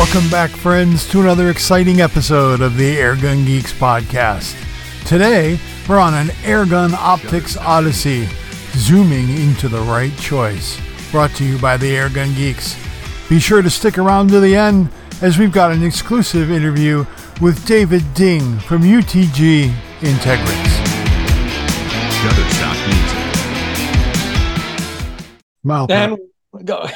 Welcome back, friends, to another exciting episode of the Airgun Geeks podcast. Today, we're on an Airgun Optics Odyssey, zooming into the right choice. Brought to you by the Airgun Geeks. Be sure to stick around to the end, as we've got an exclusive interview with David Ding from UTG Integrix. Shutterstock Music. And go.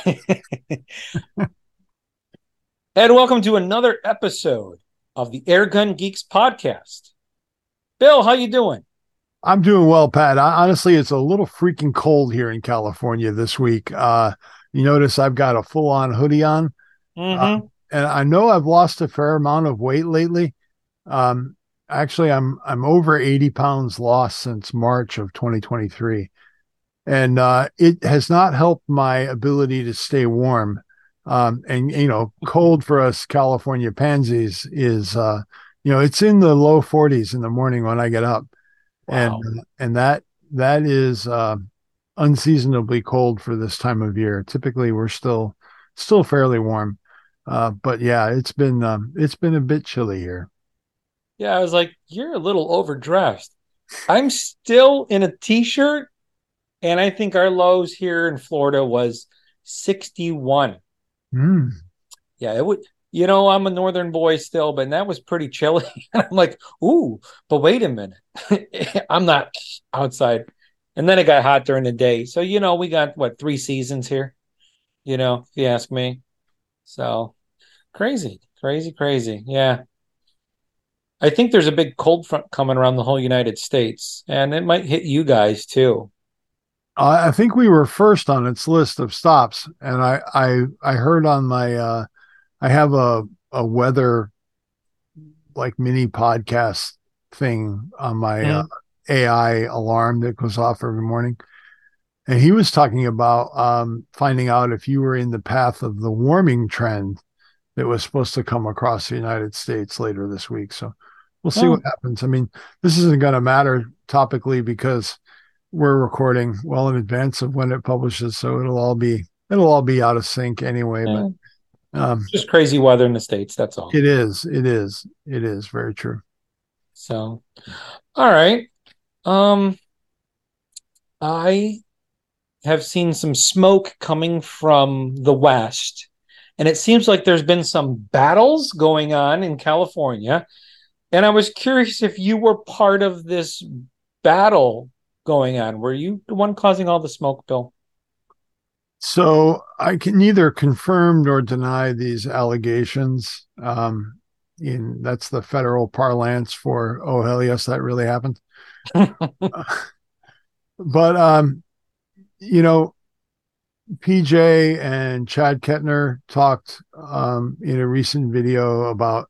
And welcome to another episode of the Airgun Geeks podcast. Bill, how you doing? I'm doing well, Pat. Honestly, it's a little freaking cold here in California this week. You notice I've got a full-on hoodie on. Mm-hmm. And I know I've lost a fair amount of weight lately. Actually, I'm over 80 pounds lost since March of 2023. And it has not helped my ability to stay warm. And, you know, cold for us California pansies is, it's in the low 40s in the morning when I get up. Wow. And that is unseasonably cold for this time of year. Typically, we're still fairly warm. But yeah, it's been a bit chilly here. Yeah, I was like, you're a little overdressed. I'm still in a t-shirt, and I think our lows here in Florida was 61. Yeah, it would. You know, I'm a northern boy still, but that was pretty chilly. And I'm like, ooh, but wait a minute. I'm not outside. And then it got hot during the day. So, you know, we got, 3 seasons here? You know, if you ask me. So, crazy. Yeah. I think there's a big cold front coming around the whole United States, and it might hit you guys too. I think we were first on its list of stops, and I heard on my I have a weather like mini podcast thing on my AI alarm that goes off every morning, and he was talking about finding out if you were in the path of the warming trend that was supposed to come across the United States later this week. So we'll see what happens. I mean, this isn't going to matter topically because we're recording well in advance of when it publishes, so it'll all be out of sync anyway. Yeah. But just crazy weather in the States, that's all. It is very true. So, all right. I have seen some smoke coming from the west, and it seems like there's been some battles going on in California. And I was curious if you were part of this battle going on. Were you the one causing all the smoke, Bill? So I can neither confirm nor deny these allegations. That's the federal parlance for, oh, hell yes, that really happened. But, PJ and Chad Kettner talked in a recent video about,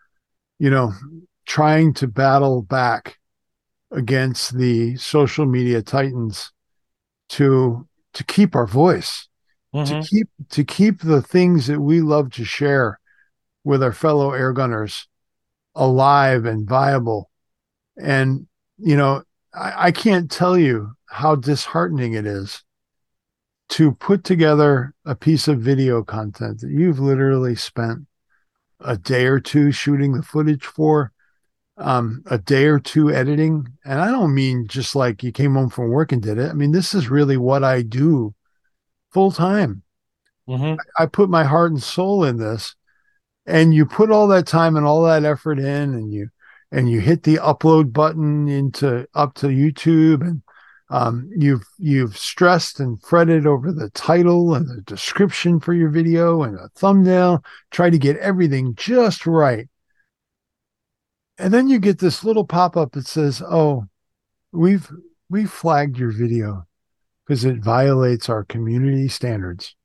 trying to battle back against the social media titans to keep our voice, to keep the things that we love to share with our fellow airgunners alive and viable. And, I can't tell you how disheartening it is to put together a piece of video content that you've literally spent a day or two shooting the footage for, a day or two editing. And I don't mean just like you came home from work and did it. I mean, this is really what I do full time. I put my heart and soul in this, and you put all that time and all that effort in, and you hit the upload button up to YouTube, and you've stressed and fretted over the title and the description for your video and a thumbnail, try to get everything just right. And then you get this little pop-up that says, oh, we've flagged your video because it violates our community standards.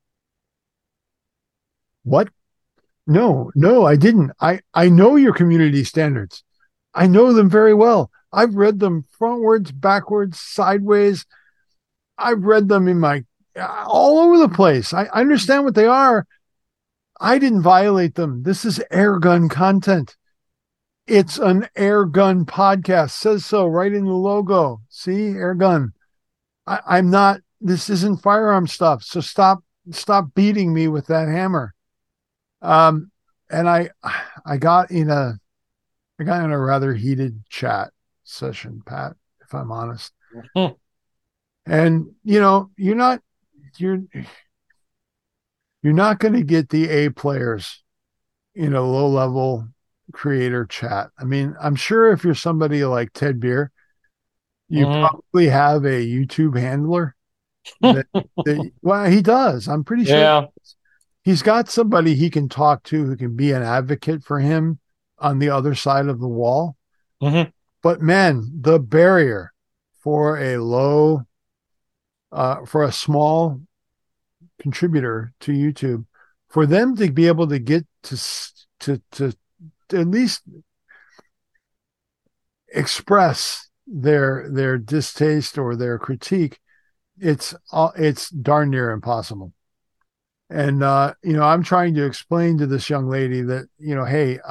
What? No, I didn't. I know your community standards. I know them very well. I've read them frontwards, backwards, sideways. I've read them all over the place. I understand what they are. I didn't violate them. This is airgun content. It's an airgun podcast. Says so right in the logo. See, airgun. I'm not. This isn't firearm stuff. So stop beating me with that hammer. I got in a rather heated chat session, Pat, if I'm honest. Hmm. And you're you're not going to get the A players in a low level creator chat. I mean, I'm sure if you're somebody like Ted Beer, you Hmm. probably have a YouTube handler that well, he does. I'm pretty sure Yeah. he's got somebody he can talk to who can be an advocate for him on the other side of the wall. Hmm. But man, the barrier for for a small contributor to YouTube, for them to be able to get to at least express their distaste or their critique, it's darn near impossible. And I'm trying to explain to this young lady that hey,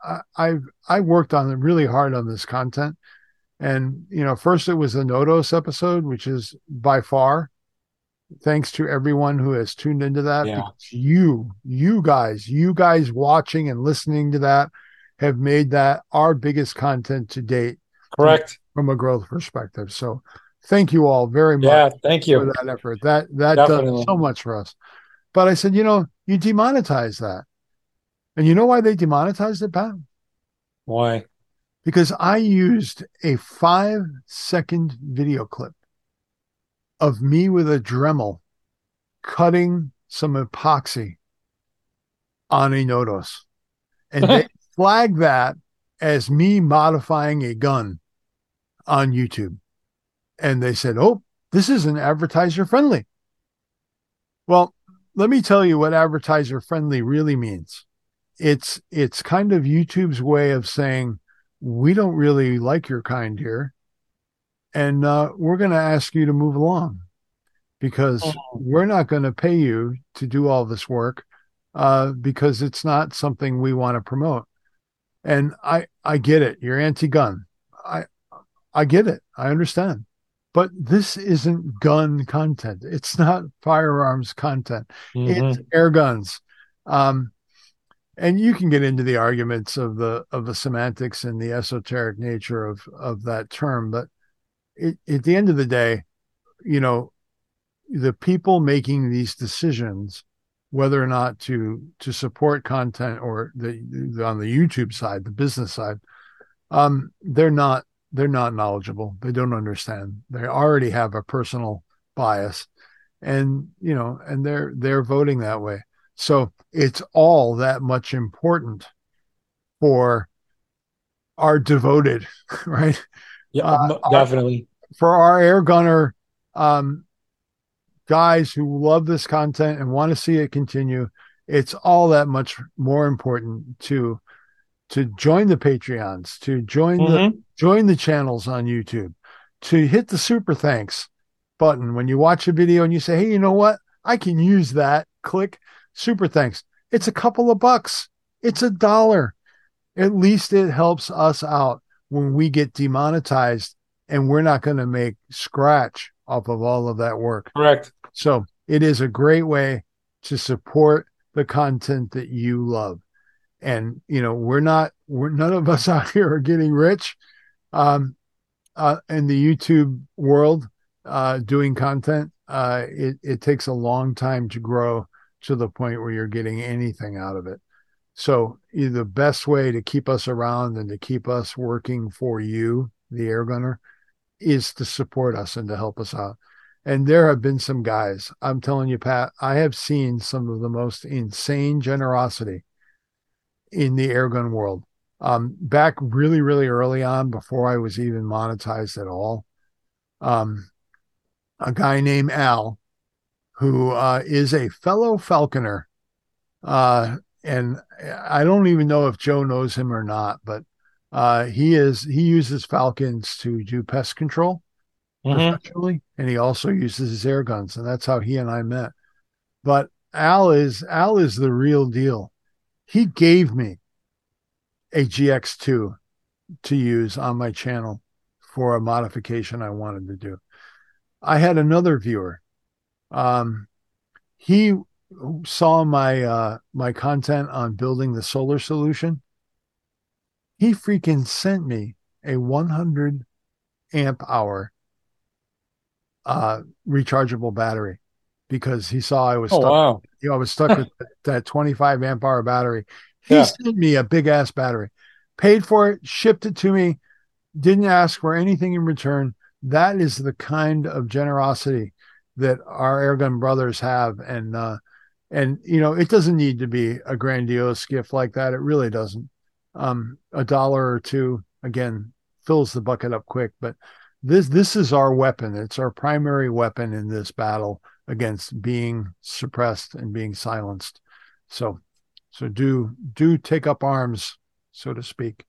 I worked on it really hard on this content, and first it was the Nodos episode, which is by far thanks to everyone who has tuned into that, Yeah. because you guys watching and listening to that have made that our biggest content to date Correct. from a growth perspective. So thank you all very much Yeah. Thank for you. that effort. That does Definitely. so much for us. But I said, you demonetize that. And you know why they demonetized it, Pat? Why? Because I used a 5-second video clip of me with a Dremel cutting some epoxy on a Nodos. And they flagged that as me modifying a gun on YouTube. And they said, oh, this isn't advertiser friendly. Well, let me tell you what advertiser friendly really means. It's kind of YouTube's way of saying, we don't really like your kind here, and we're going to ask you to move along, because Mhm. we're not going to pay you to do all this work, because it's not something we want to promote. And I get it. You're anti-gun. I I get it. I understand. But this isn't gun content. It's not firearms content. It's Mhm. air guns. Um, and you can get into the arguments of the semantics and the esoteric nature of that term, but at the end of the day, you know, the people making these decisions, whether or not to support content or the on the YouTube side, the business side, they're not knowledgeable. They don't understand. They already have a personal bias, and they're voting that way. So it's all that much important for our devoted, right? Yeah. Uh, our Definitely. For our air gunner um, guys who love this content and want to see it continue. It's all that much more important to join the Patreons, to Hmm. join the channels on YouTube, to hit the super thanks button when you watch a video and you say, hey, you know what? I can use that. Click super thanks. It's a couple of bucks. It's $1. At least it helps us out when we get demonetized, and we're not going to make scratch off of all of that work. Correct. So it is a great way to support the content that you love. And we're none of us out here are getting rich in the YouTube world doing content. It takes a long time to grow to the point where you're getting anything out of it. So the best way to keep us around and to keep us working for you, the air gunner, is to support us and to help us out. And there have been some guys, I'm telling you, Pat, I have seen some of the most insane generosity in the airgun world. Back really, really early on, before I was even monetized at all, um, a guy named Al, who is a fellow falconer, and I don't even know if Joe knows him or not, but he uses falcons to do pest control Hmm. professionally, and he also uses his air guns, and that's how he and I met. But Al is the real deal. He gave me a GX2 to use on my channel for a modification I wanted to do. I had another viewer. Um, he saw my content on building the solar solution, he freaking sent me a 100 amp hour rechargeable battery because he saw I was Oh stuck. wow. I was stuck with that 25 amp hour battery. He Yeah. sent me a big ass battery, paid for it, shipped it to me, didn't ask for anything in return. That is the kind of generosity that our airgun brothers have. And it doesn't need to be a grandiose gift like that. It really doesn't. A dollar or two, again, fills the bucket up quick. But this is our weapon. It's our primary weapon in this battle against being suppressed and being silenced. So do take up arms, so to speak,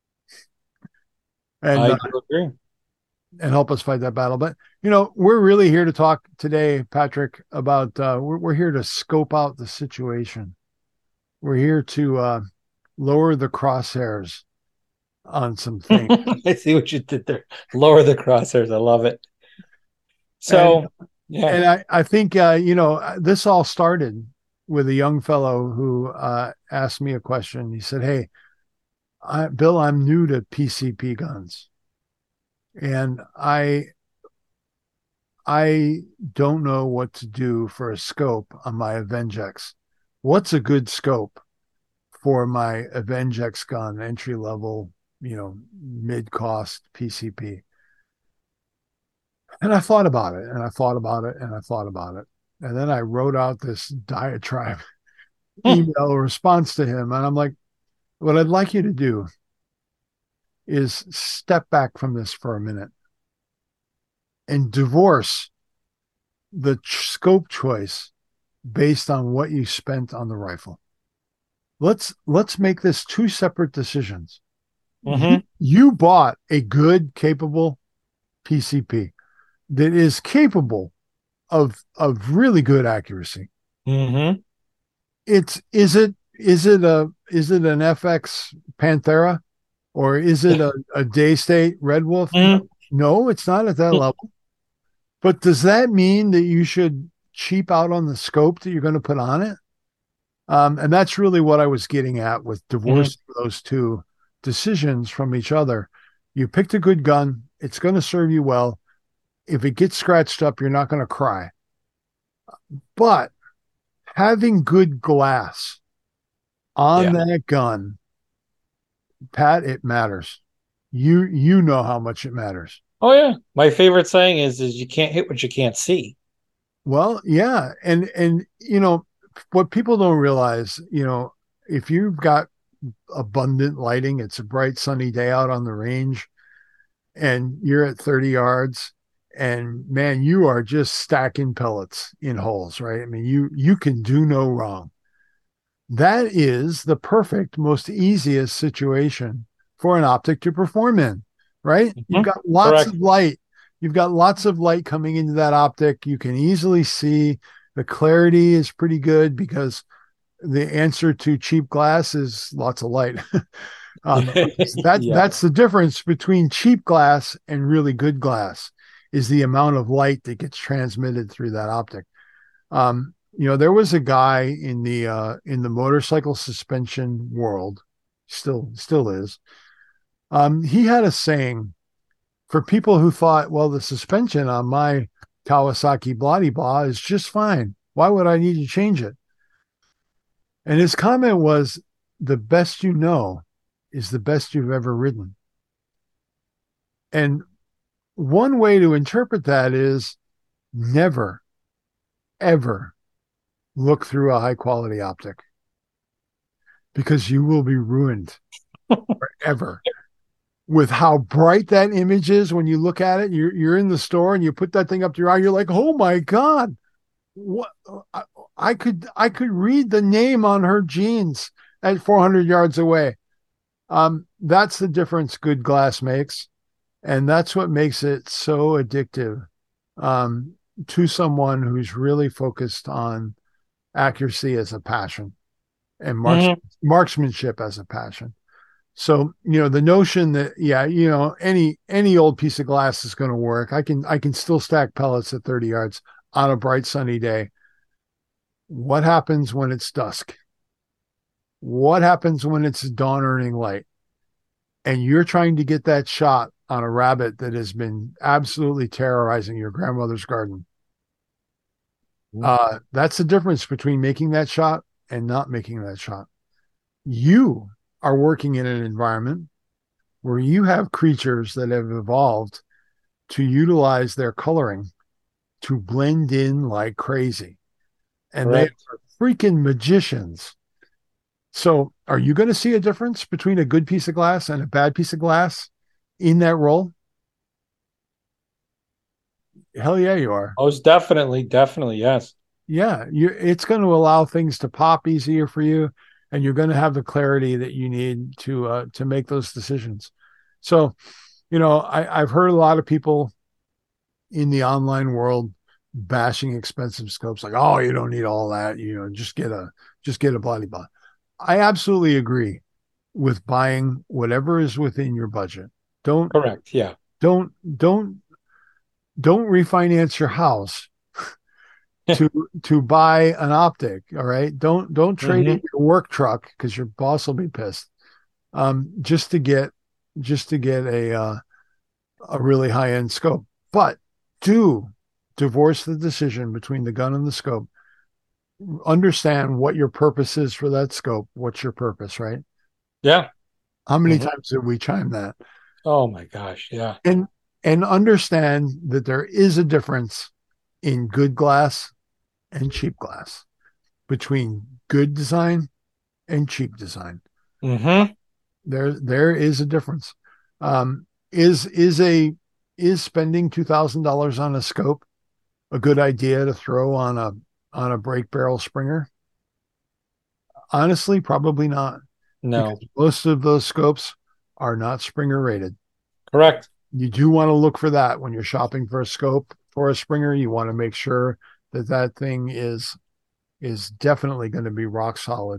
and I uh, do agree. and help us fight that battle. But we're really here to talk today, Patrick, about we're here to scope out the situation. We're here to lower the crosshairs on some things. I see what you did there. Lower the crosshairs. I love it. And So, yeah. and I think this all started with a young fellow who asked me a question. He said, "Hey, Bill, I'm new to PCP guns, and I don't know what to do for a scope on my Avengex. What's a good scope for my Avengex gun, entry level, mid cost PCP?" And I thought about it and I thought about it and I thought about it. And then I wrote out this diatribe Hmm. email response to him. And I'm like, what I'd like you to do is step back from this for a minute and divorce the scope choice based on what you spent on the rifle. Let's make this two separate decisions. Mm-hmm. You bought a good, capable PCP that is capable of really good accuracy. Mm-hmm. It's is it an FX Panthera or is it a Daystate Red Wolf? No, Mm-hmm. no, it's not at that level. But does that mean that you should cheap out on the scope that you're going to put on it? And that's really what I was getting at with Mm-hmm. divorcing those two decisions from each other. You picked a good gun, it's going to serve you well. If it gets scratched up, you're not going to cry. But having good glass on Yeah. that gun, Pat, it matters. You know how much it matters. Oh yeah. My favorite saying is you can't hit what you can't see. Well, yeah, and what people don't realize, if you've got abundant lighting, it's a bright sunny day out on the range, and you're at 30 yards, and man, you are just stacking pellets in holes, right? I mean, you can do no wrong. That is the perfect, most easiest situation for an optic to perform in, right? You've Mm-hmm. got lots Correct. of light. You've got lots of light coming into that optic. You can easily see the clarity is pretty good because the answer to cheap glass is lots of light. Yeah. That's the difference between cheap glass and really good glass is the amount of light that gets transmitted through that optic. There was a guy in the motorcycle suspension world, still is. He had a saying for people who thought, well, the suspension on my Kawasaki Bloody Blah is just fine. Why would I need to change it? And his comment was, the best you know is the best you've ever ridden. And one way to interpret that is never, ever look through a high quality optic because you will be ruined forever with how bright that image is when you look at it. You're in the store and you put that thing up to your eye. You're like, oh my god, what? I could read the name on her jeans at 400 yards away. That's the difference good glass makes, and that's what makes it so addictive to someone who's really focused on accuracy as a passion and Mm-hmm. marksmanship as a passion. So, the notion that, yeah, any old piece of glass is going to work. I can still stack pellets at 30 yards on a bright sunny day. What happens when it's dusk? What happens when it's dawn earning light? And you're trying to get that shot on a rabbit that has been absolutely terrorizing your grandmother's garden. That's the difference between making that shot and not making that shot. You are working in an environment where you have creatures that have evolved to utilize their coloring to blend in like crazy. And they Correct. are freaking magicians. So, are you going to see a difference between a good piece of glass and a bad piece of glass in that role? Hell yeah, you are. Most definitely, definitely, yes. Yeah, it's going to allow things to pop easier for you, and you're going to have the clarity that you need to make those decisions. So, I've heard a lot of people in the online world bashing expensive scopes, like, oh, you don't need all that, just get a body blah. I absolutely agree with buying whatever is within your budget. Don't Correct. Yeah. don't don't don't refinance your house to buy an optic. All right. Don't trade in Hmm. your work truck because your boss will be pissed. Just to get a really high end scope. But do divorce the decision between the gun and the scope. Understand what your purpose is for that scope. What's your purpose, right? Yeah. How many Hmm. times did we chime that? Oh my gosh. Yeah. And and understand that there is a difference in good glass and cheap glass, between good design and cheap design. Hmm. There is a difference. Um, is spending $2,000 on a scope a good idea to throw on a break barrel Springer? Honestly, probably not, because No. most of those scopes are not Springer rated. Correct. You do want to look for that when you're shopping for a scope for a Springer. You want to make sure that that thing is definitely going to be rock solid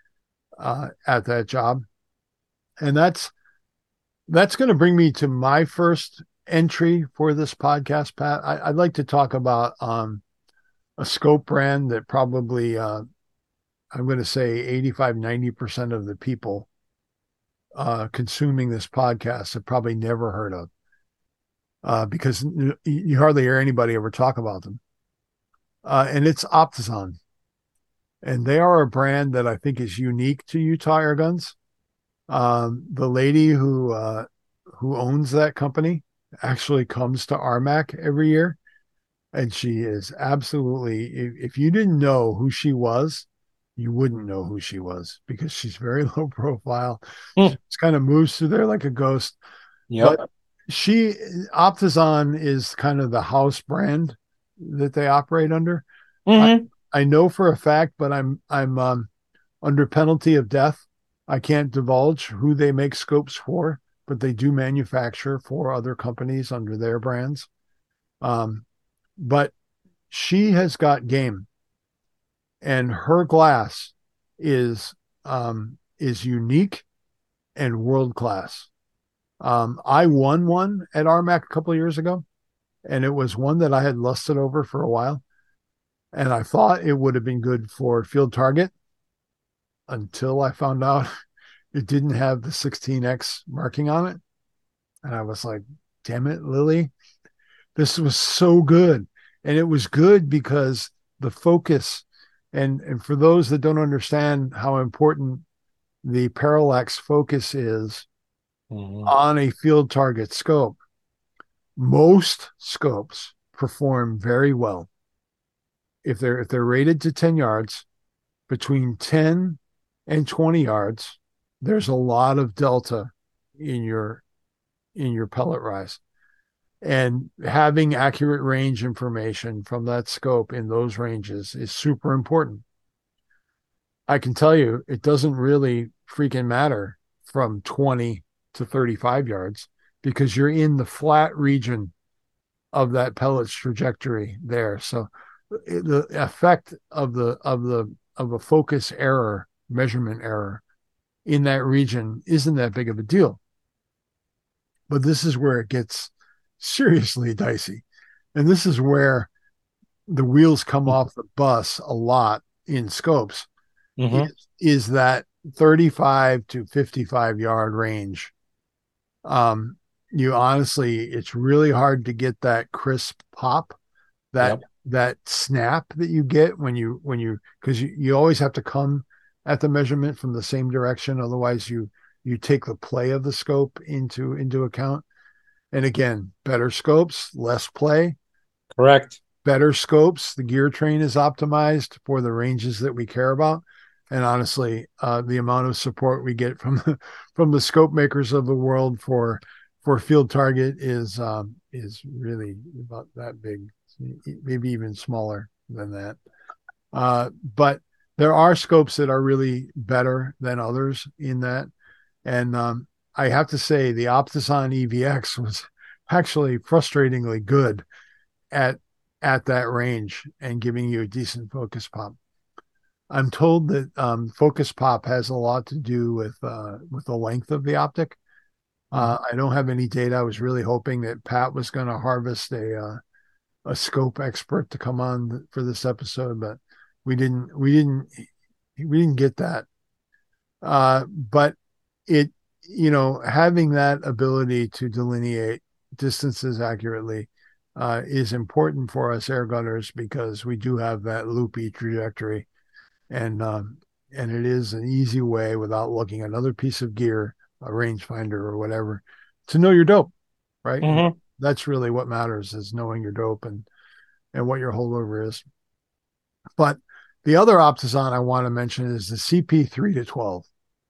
at that job. And that's going to bring me to my first entry for this podcast, Pat. I'd like to talk about a scope brand that probably I'm going to say 85-90% of the people consuming this podcast have probably never heard of, because you hardly hear anybody ever talk about them. And it's Optizon. And they are a brand that I think is unique to Utah Air Guns. The lady who owns that company actually comes to RMAC every year, and she is absolutely. If you didn't know who she was, you wouldn't know who she was, because she's very low profile. She Hmm. just kind of moves through there like a ghost. But Yep. she Optizon is kind of the house brand that they operate under. I Hmm. I know for a fact, but I'm under penalty of death. I can't divulge who they make scopes for, but they do manufacture for other companies under their brands. Um, but she has got game, and her glass is unique and world class. I won one at RMAC a couple of years ago, and it was one that I had lusted over for a while, and I thought it would have been good for field target until I found out it didn't have the 16X marking on it. And I was like, damn it, Lily, this was so good. And it was good because the focus, and for those that don't understand how important the parallax focus is Hmm. on a field target scope, most scopes perform very well. If they're rated to 10 yards, between 10 and 20 yards, there's a lot of delta in your pellet rise. And having accurate range information from that scope in those ranges is super important. I can tell you it doesn't really freaking matter from 20 to 35 yards, because you're in the flat region of that pellet's trajectory there. So the effect of a focus error, measurement error in that region isn't that big of a deal. But this is where it gets seriously dicey. And this is where the wheels come off the bus a lot in scopes Mm-hmm. is that 35 to 55 yard range. You honestly, it's really hard to get that crisp pop, that Yep. that snap that you get when you because you always have to come at the measurement from the same direction, otherwise you take the play of the scope into account. And again, better scopes, less play. Correct. Better scopes, the gear train is optimized for the ranges that we care about. And honestly, the amount of support we get from from the scope makers of the world for Field Target is really about that big, maybe even smaller than that. But there are scopes that are really better than others in that. And I have to say, the Optison EVX was actually frustratingly good at at that range and giving you a decent focus pop. I'm told that focus pop has a lot to do with the length of the optic. I don't have any data. I was really hoping that Pat was going to harvest a scope expert to come on for this episode, but we didn't get that. But it, having that ability to delineate distances accurately is important for us air gunners because we do have that loopy trajectory, and it is an easy way without looking at another piece of gear, a rangefinder or whatever, to know your dope, right? Mm-hmm. That's really what matters, is knowing your dope and what your holdover is. But the other Optison I want to mention is the CP3 to 12.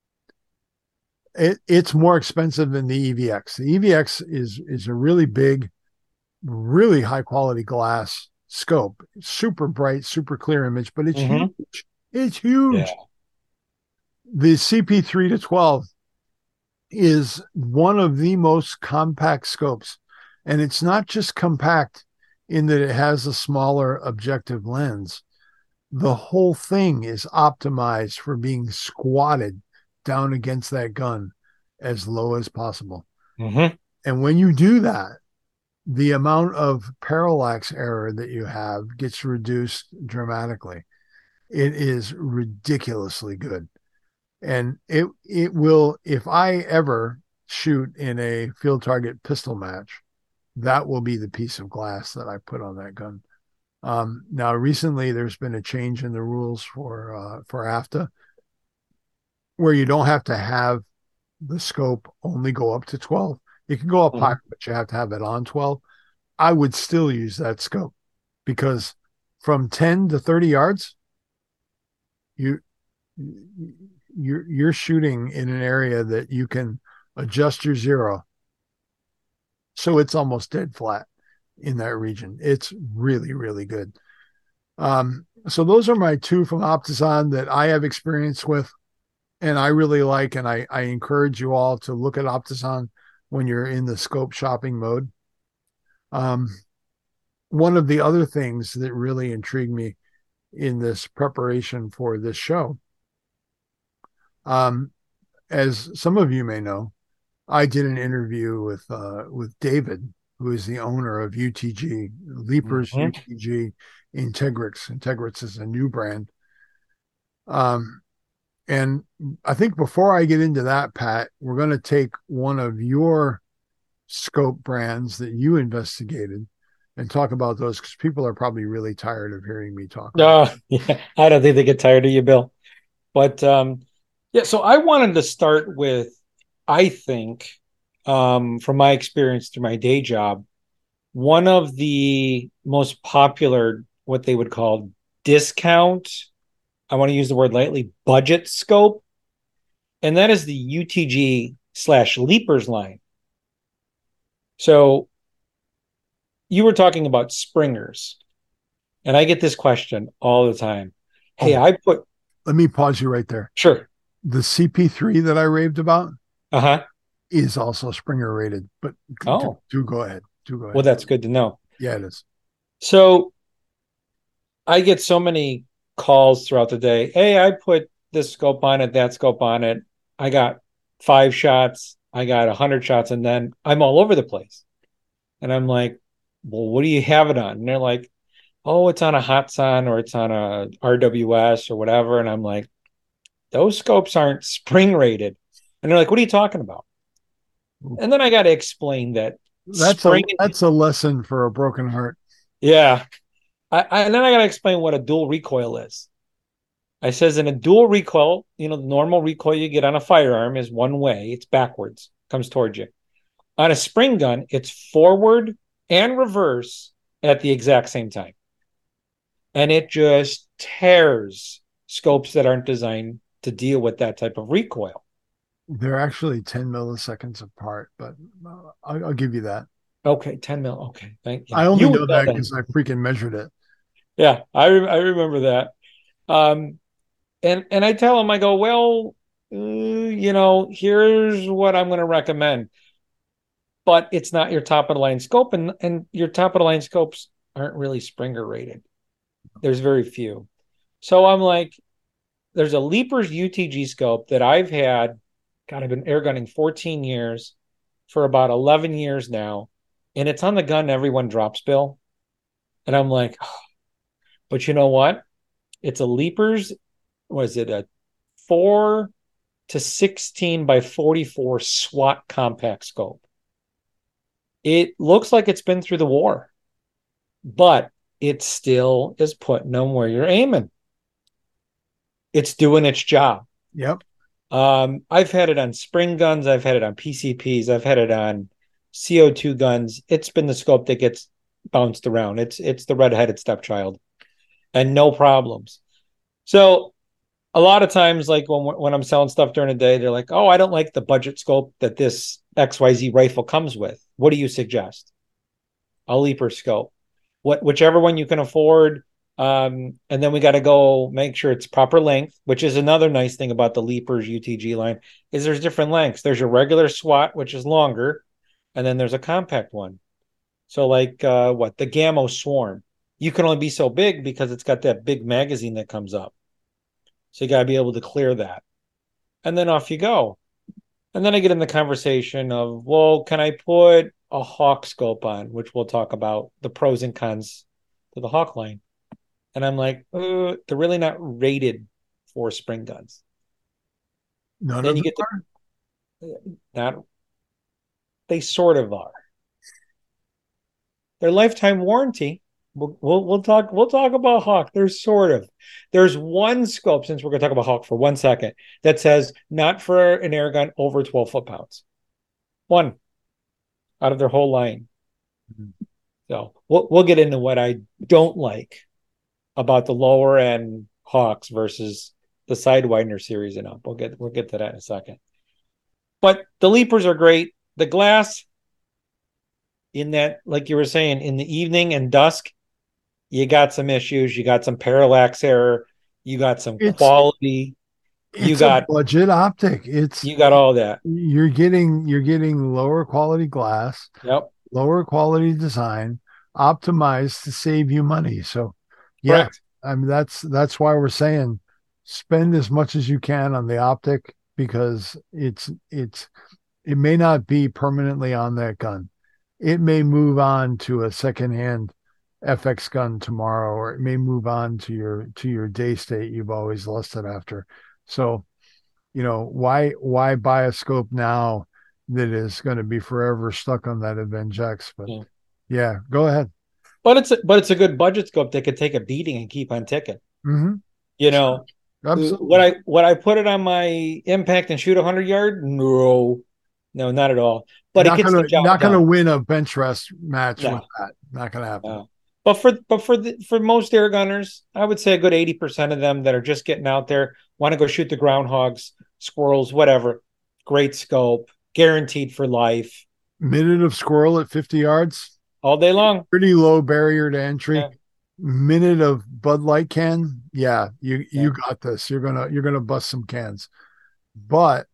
It's more expensive than the EVX. The EVX is a really big, really high quality glass scope, super bright, super clear image, but it's Mm-hmm. huge. It's Yeah. huge. The CP3 to 12 is one of the most compact scopes. And it's not just compact in that it has a smaller objective lens. The whole thing is optimized for being squatted down against that gun as low as possible. Mm-hmm. And when you do that, the amount of parallax error that you have gets reduced dramatically. It is ridiculously good. And it will, if I ever shoot in a Field Target pistol match, that will be the piece of glass that I put on that gun. Now, recently there's been a change in the rules for AFTA, where you don't have to have the scope only go up to 12. It can go up Mm-hmm. higher, but you have to have it on 12. I would still use that scope because from 10 to 30 yards, you you're shooting in an area that you can adjust your zero, so it's almost dead flat in that region. It's really, really good. So those are my two from Optison that I have experience with and I really like, and I encourage you all to look at Optison when you're in the scope shopping mode. Um, One of the other things that really intrigued me in this preparation for this show, um, as some of you may know, I did an interview with David, who is the owner of UTG, Leapers Mm-hmm. UTG Integrix. Integrix is a new brand. Um, and I think before I get into that, Pat, we're going to take one of your scope brands that you investigated and talk about those because people are probably really tired of hearing me talk about. No, yeah, I don't think they get tired of you, Bill. But yeah, so I wanted to start with, I think, from my experience through my day job, one of the most popular, what they would call discount, I want to use the word lightly, budget scope, and that is the UTG slash Leapers line. So you were talking about Springers, and I get this question all the time. Hey, Oh, I put, let me pause you right there. sure. The CP3 that I raved about Uh-huh. is also Springer rated, but Oh, do go ahead. Do go well, ahead. that's good to know. Yeah, it is. So I get so many calls throughout the day. Hey, I put this scope on it, that scope on it. I got 5 shots, I got 100 shots, and then I'm all over the place. And I'm like, well, what do you have it on? And they're like, oh, it's on a Hatsan or it's on a RWS or whatever. And I'm like, those scopes aren't spring rated. And they're like, what are you talking about? And then I got to explain that spring. That's a lesson for a broken heart. Yeah. And then I got to explain what a dual recoil is. I says in a dual recoil, the normal recoil you get on a firearm is one way. It's backwards, comes towards you. On a spring gun, it's forward and reverse at the exact same time. And it just tears scopes that aren't designed to deal with that type of recoil. They're actually 10 milliseconds apart, but I'll give you that. Okay, 10 mil. Okay, thank you. I only know that because I freaking measured it. Yeah, I remember that. And I tell them, I go, well, here's what I'm going to recommend, but it's not your top of the line scope, and your top of the line scopes aren't really Springer rated. There's very few. So I'm like, there's a Leapers UTG scope that I've had. God, I've been airgunning 14 years for about 11 years now, and it's on the gun everyone drops, Bill. And I'm like, oh. But you know what? It's a Leapers. Was it a 4-16 by 44 SWAT compact scope? It looks like it's been through the war, but it still is putting them where you're aiming. It's doing its job. Yep. I've had it on spring guns. I've had it on PCPs. I've had it on CO2 guns. It's been the scope that gets bounced around. It's the redheaded stepchild, and no problems. So a lot of times, like when I'm selling stuff during the day, they're like, oh, I don't like the budget scope that this XYZ rifle comes with. What do you suggest? A Leaper scope. Whichever one you can afford. And then we got to go make sure it's proper length, which is another nice thing about the Leapers UTG line, is there's different lengths. There's your regular SWAT, which is longer, and then there's a compact one. So like the Gamo Swarm, you can only be so big because it's got that big magazine that comes up. So you got to be able to clear that. And then off you go. And then I get in the conversation of, well, can I put a Hawk scope on, which we'll talk about the pros and cons to the Hawk line. And I'm like, they're really not rated for spring guns. None of them are? They sort of are. Their lifetime warranty. We'll talk about Hawk. There's one scope, since we're going to talk about Hawk for 1 second, that says not for an air gun over 12 foot-pounds. One out of their whole line. Mm-hmm. So we'll get into what I don't like about the lower end Hawks versus the Sidewinder series and up. We'll get to that in a second. But the Leapers are great. The glass, in that, like you were saying, in the evening and dusk, you got some issues. You got some parallax error. You got some quality. You got a budget optic. You got all that. You're getting lower quality glass. Yep. Lower quality design, optimized to save you money. So yeah, correct. I mean that's why we're saying spend as much as you can on the optic, because it may not be permanently on that gun. It may move on to a secondhand FX gun tomorrow, or it may move on to your day state you've always lusted after. So, why buy a scope now that is going to be forever stuck on that Avenge X? But yeah, go ahead. But it's a good budget scope that could take a beating and keep on ticking. Mm-hmm. Absolutely. Would I put it on my impact and shoot 100-yard? No, not at all. But it gets the job not going to win a bench rest match with that. Not going to happen. No. But for most air gunners, I would say a good 80% of them that are just getting out there want to go shoot the groundhogs, squirrels, whatever. Great scope, guaranteed for life. Minute of squirrel at 50 yards all day long. Pretty low barrier to entry. Yeah. Minute of Bud Light can. Yeah, you got this. You're gonna bust some cans. But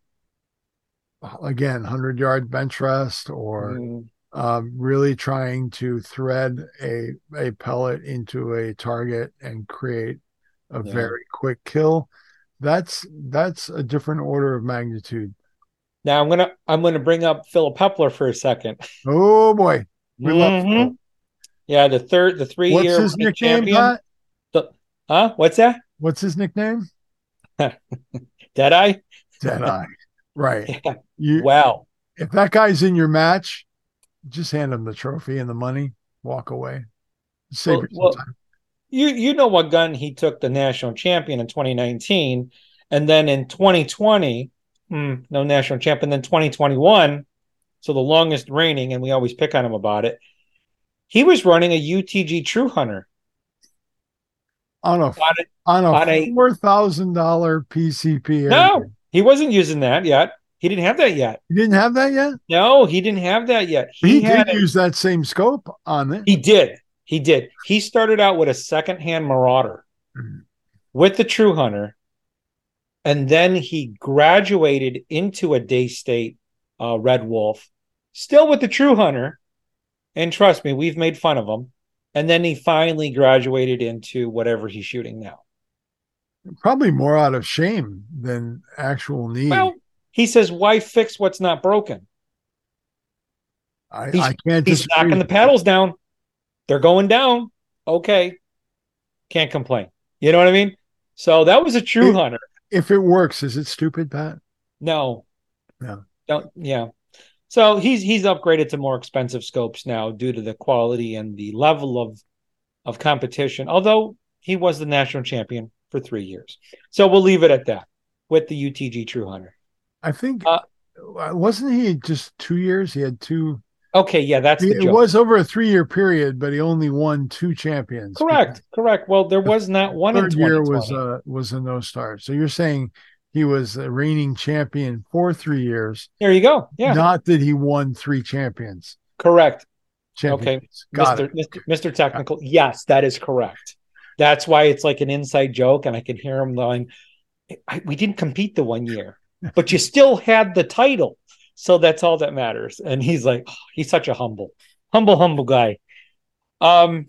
again, 100-yard bench rest or really trying to thread a pellet into a target and create a very quick kill. That's a different order of magnitude. Now I'm gonna bring up Philip Hepler for a second. Oh boy, we love Phil. Yeah, the What's 3-year his running nickname, champion. Pat? The, huh? What's that? What's his nickname? Deadeye? Deadeye. Right. Yeah. You Wow. if that guy's in your match, just hand him the trophy and the money, walk away. Save you some Well, time. you know what gun he took the national champion in 2019, and then in 2020, no national champion. Then 2021, so the longest reigning, and we always pick on him about it. He was running a UTG True Hunter On a on a, on a on a $4,000 PCP air no, gun. he wasn't using that yet. He didn't have that yet. You didn't have that yet? No, he didn't have that yet. He He did had use that same scope on it. he did. He did. He started out with a secondhand Marauder with the True Hunter, and then he graduated into a Day State Red Wolf, still with the True Hunter. And trust me, we've made fun of him. And then he finally graduated into whatever he's shooting now. Probably more out of shame than actual need. Well, he says, "Why fix what's not broken?" I can't He's disagree. knocking the paddles down. They're going down. Okay, can't complain. You know what I mean? So that was a True Hunter. If it works, is it stupid, Pat? No, No. don't. Yeah. So he's upgraded to more expensive scopes now due to the quality and the level of competition. Although he was the national champion for 3 years, so we'll leave it at that with the UTG True Hunter. I think wasn't he just 2 years? He had two. Okay, yeah, that's the It joke. was over a 3-year period, but he only won two champions. Correct. Well, there was not one in Third year 2020. was a no start. So you're saying he was a reigning champion for 3 years. There you go. Yeah, Not that he won three correct. Okay, champions. Got Mister it. Mister Technical. Yes, that is correct. That's why it's like an inside joke, and I can hear him going, "We didn't compete the 1 year, but you still had the title, so that's all that matters." And he's like, oh, he's such a humble guy. Um,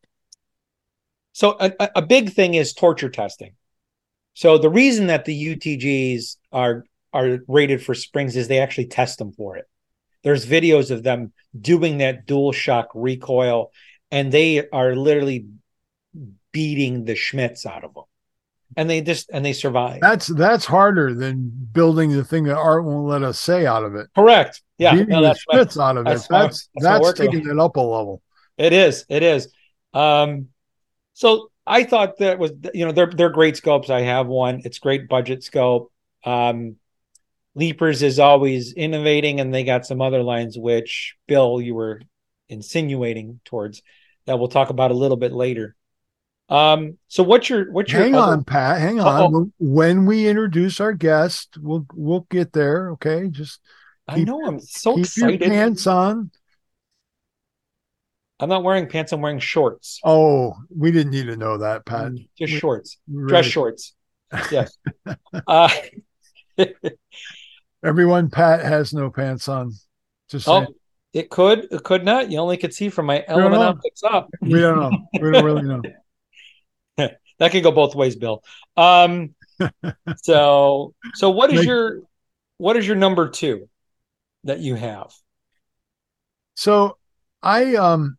so a big thing is torture testing. So the reason that the UTGs are rated for springs is they actually test them for it. There's videos of them doing that dual shock recoil, and they are literally beating the Schmitz out of them, and they survive. That's harder than building the thing that Art won't let us say out of it. Correct. Yeah, Beating no, the that's Schmitz out of it. That's taking it up a level. It is. It is. So I thought that was, they're great scopes. I have one. It's great budget scope. Leapers is always innovating, and they got some other lines which, Bill, you were insinuating towards, that we'll talk about a little bit later. So what's your hang on, Pat? Hang on. When we introduce our guest, we'll get there. Okay, just I know I'm so keep excited. your pants on. I'm not wearing pants. I'm wearing shorts. Oh, we didn't need to know that, Pat. Just shorts, really... dress shorts. Yes. Everyone, Pat has no pants on. Just saying. It could not. You only could see from my Element Optics up. We don't know. We don't really know. That could go both ways, Bill. So what is your number two that you have? So I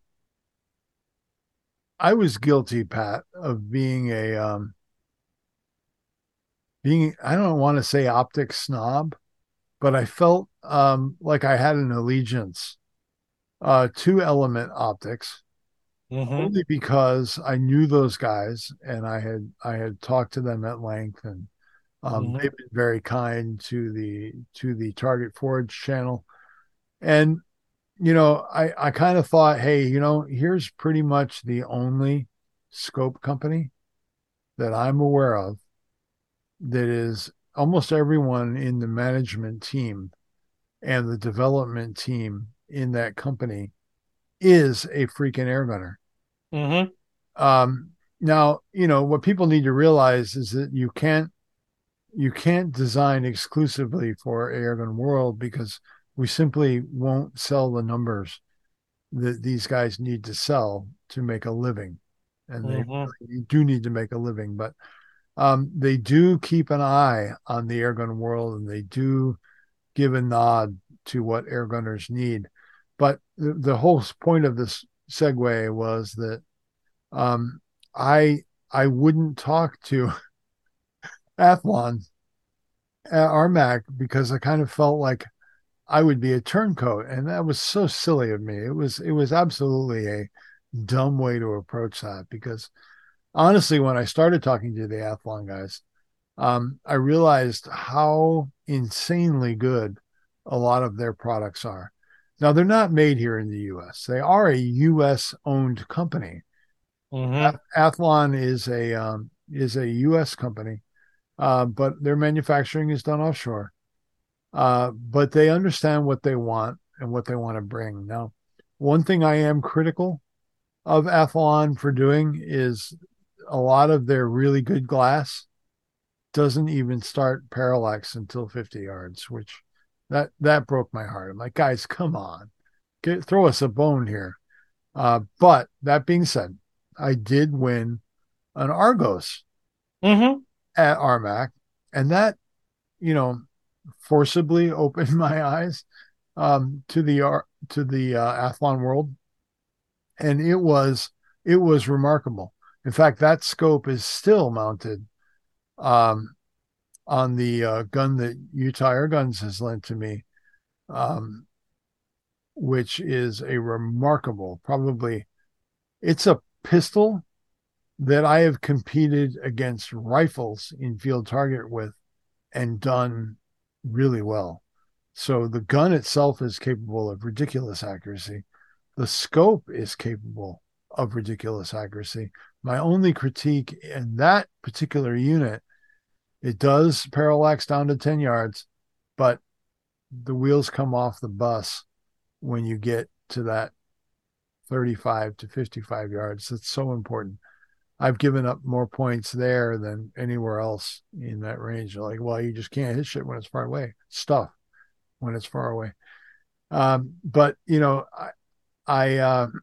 was guilty, Pat, of being I don't want to say optics snob, but I felt like I had an allegiance to Element Optics. Only because I knew those guys and I had talked to them at length, and they've been very kind to the Target Forge channel. And I kind of thought, hey, here's pretty much the only scope company that I'm aware of that is almost everyone in the management team and the development team in that company is a freaking air gunner. Now, what people need to realize is that you can't design exclusively for Airgun World because we simply won't sell the numbers that these guys need to sell to make a living. And they do need to make a living, but they do keep an eye on the Airgun World, and they do give a nod to what airgunners need. But the whole point of this segue was that um, I I wouldn't talk to Athlon at Armac because I kind of felt like I would be a turncoat, and that was so silly of me. It was absolutely a dumb way to approach that because honestly, when I started talking to the Athlon guys, I realized how insanely good a lot of their products are. Now, they're not made here in the US. They are a US owned company. Mm-hmm. Athlon is a US company, but their manufacturing is done offshore. But they understand what they want and what they want to bring. Now, one thing I am critical of Athlon for doing is a lot of their really good glass doesn't even start parallax until 50 yards, which that broke my heart. I'm like, guys, come on, throw us a bone here. But that being said, I did win an Argos Mm-hmm. at Armac, and that you know forcibly opened my eyes to the Athlon world, and it was remarkable. In fact, that scope is still mounted um, on the gun that Utah Air Guns has lent to me, um, which is a remarkable, probably it's a pistol that I have competed against rifles in field target with and done really well. So the gun itself is capable of ridiculous accuracy. The scope is capable of ridiculous accuracy. My only critique in that particular unit, it does parallax down to 10 yards, but the wheels come off the bus when you get to that 35 to 55 yards. That's so important. I've given up more points there than anywhere else in that range. Like, well, you just can't hit shit when it's far away. Stuff when it's far away. But I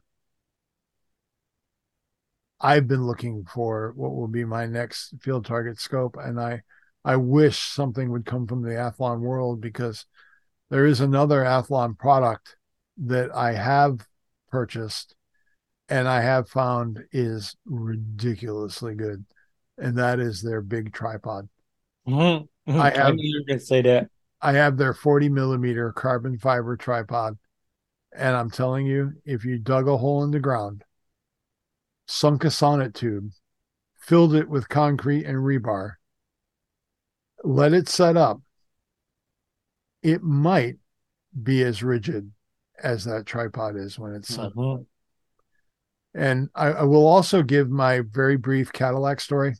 I've been looking for what will be my next field target scope, and I wish something would come from the Athlon world because there is another Athlon product that I have purchased and I have found is ridiculously good, and that is their big tripod. Mm-hmm. I Mm-hmm. I have knew you were going to say that. I have their 40 millimeter carbon fiber tripod, and I'm telling you, if you dug a hole in the ground, sunk a sonnet tube, filled it with concrete and rebar, let it set up, it might be as rigid as that tripod is when it's set. Mm-hmm. And I will also give my very brief Cadillac story.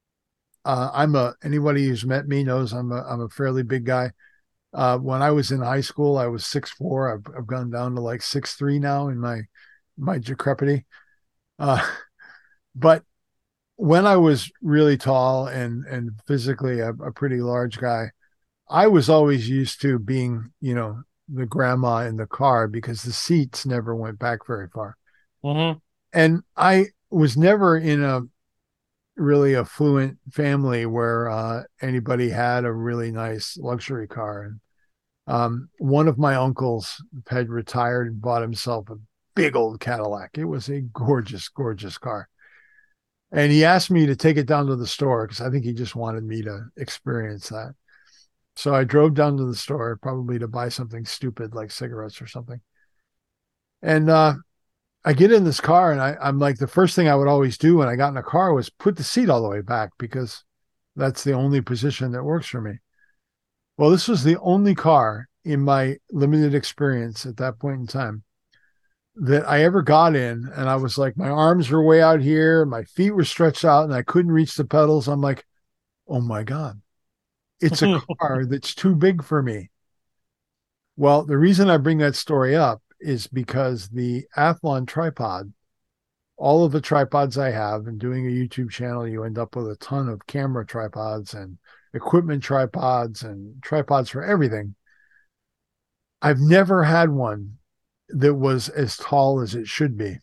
Anybody who's met me knows I'm a fairly big guy. When I was in high school, I was 6'4". I've gone down to like 6'3" now in my decrepity. Uh, but when I was really tall and physically a pretty large guy, I was always used to being, the grandma in the car because the seats never went back very far. Mm-hmm. And I was never in a really affluent family where anybody had a really nice luxury car. And one of my uncles had retired and bought himself a big old Cadillac. It was a gorgeous, gorgeous car. And he asked me to take it down to the store because I think he just wanted me to experience that. So I drove down to the store, probably to buy something stupid like cigarettes or something. And I get in this car and I'm like, the first thing I would always do when I got in a car was put the seat all the way back because that's the only position that works for me. Well, this was the only car in my limited experience at that point in time that I ever got in. And I was like, my arms were way out here, my feet were stretched out, and I couldn't reach the pedals. I'm like, oh my God, it's a car that's too big for me. Well, the reason I bring that story up is because the Athlon tripod, all of the tripods I have, and doing a YouTube channel, you end up with a ton of camera tripods and equipment tripods and tripods for everything. I've never had one that was as tall as it should be.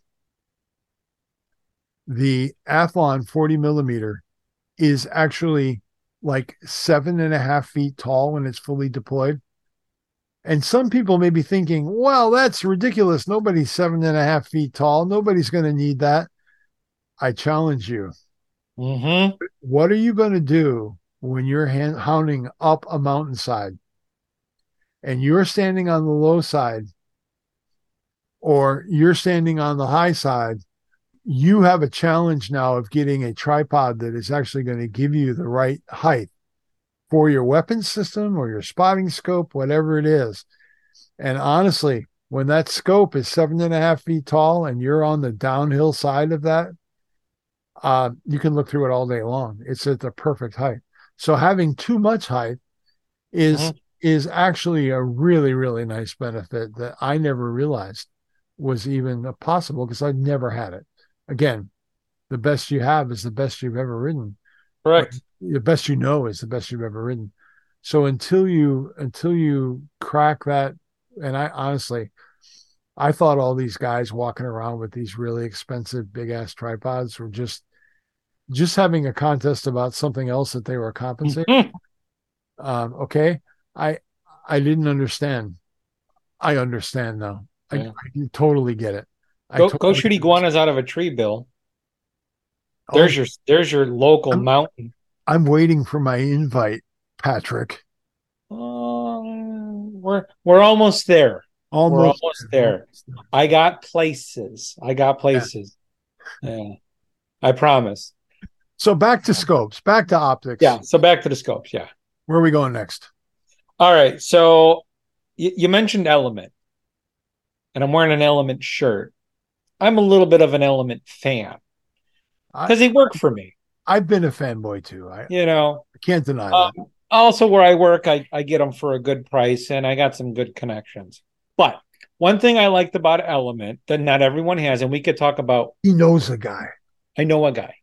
The Athlon 40 millimeter is actually like 7.5 feet tall when it's fully deployed. And some people may be thinking, well, that's ridiculous. Nobody's 7.5 feet tall. Nobody's going to need that. I challenge you. Mm-hmm. What are you going to do when you're hounding up a mountainside and you're standing on the low side or you're standing on the high side? You have a challenge now of getting a tripod that is actually going to give you the right height for your weapon system or your spotting scope, whatever it is. And honestly, when that scope is 7.5 feet tall and you're on the downhill side of that, you can look through it all day long. It's at the perfect height. So having too much height is Mm-hmm. is actually a really, really nice benefit that I never realized was even possible because I've never had it. Again, the best you have is the best you've ever ridden. Correct. The best you know is the best you've ever ridden. So until you crack that, and I honestly, I thought all these guys walking around with these really expensive big ass tripods were just having a contest about something else that they were compensating. Mm-hmm. Okay, I I didn't understand. I understand now. Yeah. I totally get it. I Go totally shoot understand. iguanas out of a tree, Bill. Oh, There's your local I'm mountain. I'm waiting for my invite, Patrick. We're almost there. We're Almost almost there. there. Almost there. I got places. I got Yeah. places. Yeah, I promise. So back to scopes, back to optics. Yeah. So back to the scopes. Yeah. Where are we going next? All right. So you mentioned Element, and I'm wearing an Element shirt. I'm a little bit of an Element fan I because they work for me. I've been a fanboy too. You know, I can't deny that. also where I work, I get them for a good price, and I got some good connections. But one thing I liked about Element that not everyone has, and we could talk about, He knows a guy. I know a guy,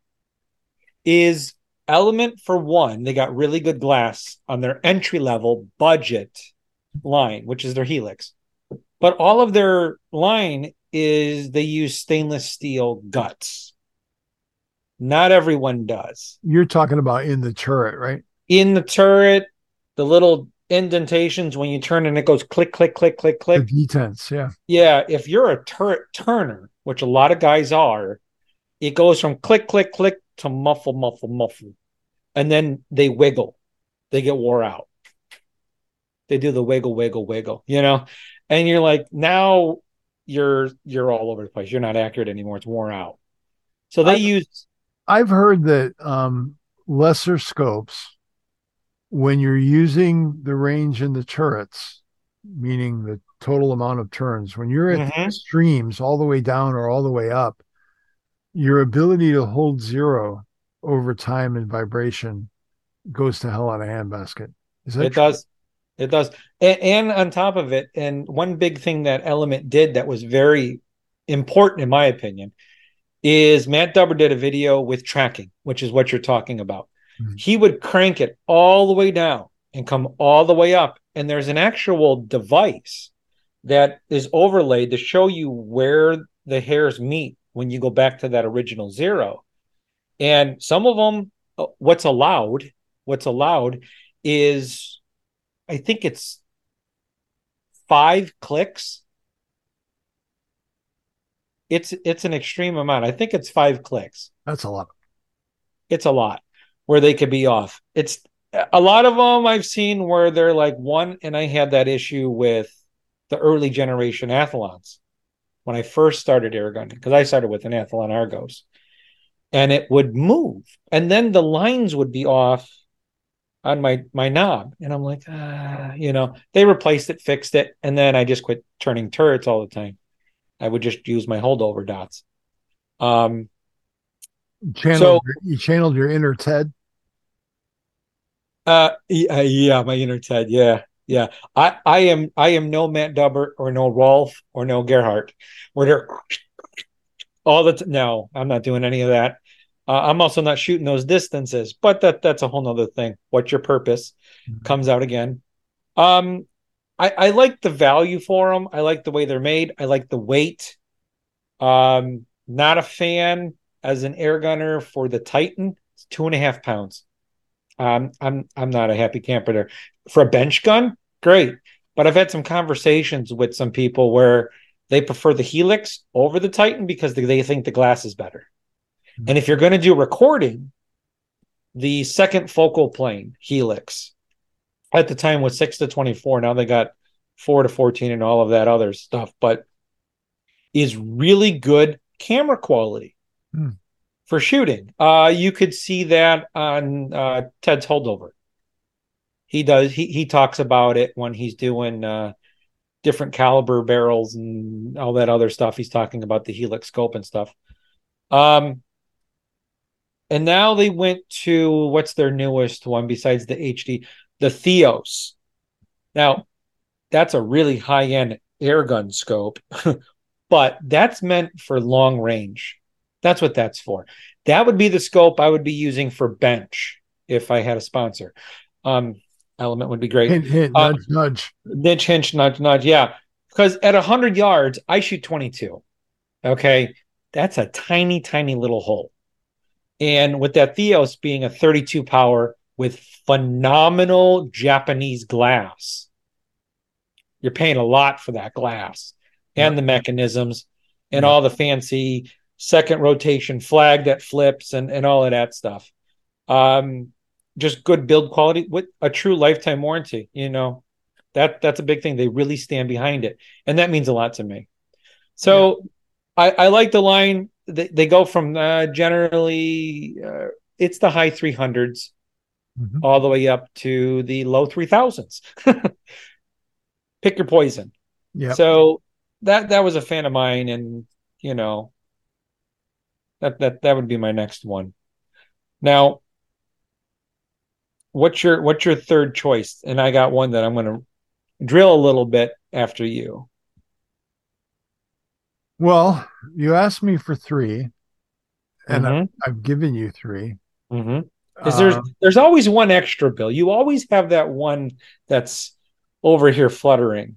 is Element for one, they got really good glass on their entry level budget line, which is their Helix. But all of their line is they use stainless steel guts. Not everyone does. You're talking about in the turret, right? In the turret, the little indentations when you turn and it goes click, click, click, click, The click. detents, yeah. Yeah, if you're a turret turner, which a lot of guys are, it goes from click, click, click to muffle, muffle, muffle. And then they wiggle. They get wore out. They do the wiggle, wiggle, wiggle, And you're like, now you're all over the place. You're not accurate anymore. It's worn out. So they I've use I've heard that lesser scopes, when you're using the range in the turrets, meaning the total amount of turns, when you're at the Mhm. extremes all the way down or all the way up, your ability to hold zero over time and vibration goes to hell on a handbasket. Is that It true? does. It does. And on top of it, and one big thing that Element did that was very important, in my opinion, is Matt Dubber did a video with tracking, which is what you're talking about. Mm-hmm. He would crank it all the way down and come all the way up. And there's an actual device that is overlaid to show you where the hairs meet when you go back to that original zero. And some of them, what's allowed is, I think it's 5 clicks. It's an extreme amount. I think it's 5 clicks. That's a lot. It's a lot where they could be off. It's a lot of them I've seen where they're like one, and I had that issue with the early generation Athlons when I first started air gunning, because I started with an Athlon Argos, and it would move, and then the lines would be off on my knob, and I'm like, they replaced it, fixed it, and then I just quit turning turrets all the time. I would just use my holdover dots. Um, so You channeled your inner Ted. yeah, my inner Ted, yeah, yeah. I am no Matt Dubber or no Rolf or no Gerhardt, where they're no, I'm not doing any of that. I'm also not shooting those distances, but that's a whole nother thing. What's your purpose? Comes out again. Um, I like the value for them. I like the way they're made. I like the weight. Not a fan as an air gunner for the Titan. It's 2.5 pounds. I'm not a happy camper there. For a bench gun, great. but I've had some conversations with some people where they prefer the Helix over the Titan because they think the glass is better. Mm-hmm. And if you're going to do recording, the second focal plane Helix at the time was 6-24. Now they got 4-14 and all of that other stuff, but is really good camera quality for shooting. You could see that on Ted's Holdover. He talks about it when he's doing different caliber barrels and all that other stuff. He's talking about the Helix scope and stuff. And now they went to, what's their newest one besides the HD? The Theos. Now, that's a really high-end airgun scope, but that's meant for long range. That's what that's for. That would be the scope I would be using for bench if I had a sponsor. Element would be great. Hint, hint, nudge, nudge. Niche, hinge, nudge, nudge. Yeah. Because at 100 yards, I shoot 22. Okay. That's a tiny, tiny little hole. And with that Theos being a 32 power with phenomenal Japanese glass, you're paying a lot for that glass and the mechanisms and all the fancy second rotation flag that flips and all of that stuff. Just good build quality with a true lifetime warranty. That's a big thing. They really stand behind it. And that means a lot to me. So I like the line. They go from generally it's the high 300s all the way up to the low 3000s. Pick your poison. Yeah. So that was a fan of mine, and that would be my next one. Now, what's your third choice? And I got one that I'm going to drill a little bit after you. Well, you asked me for 3, and I've given you 3. Because there's always one extra, Bill. You always have that one that's over here fluttering.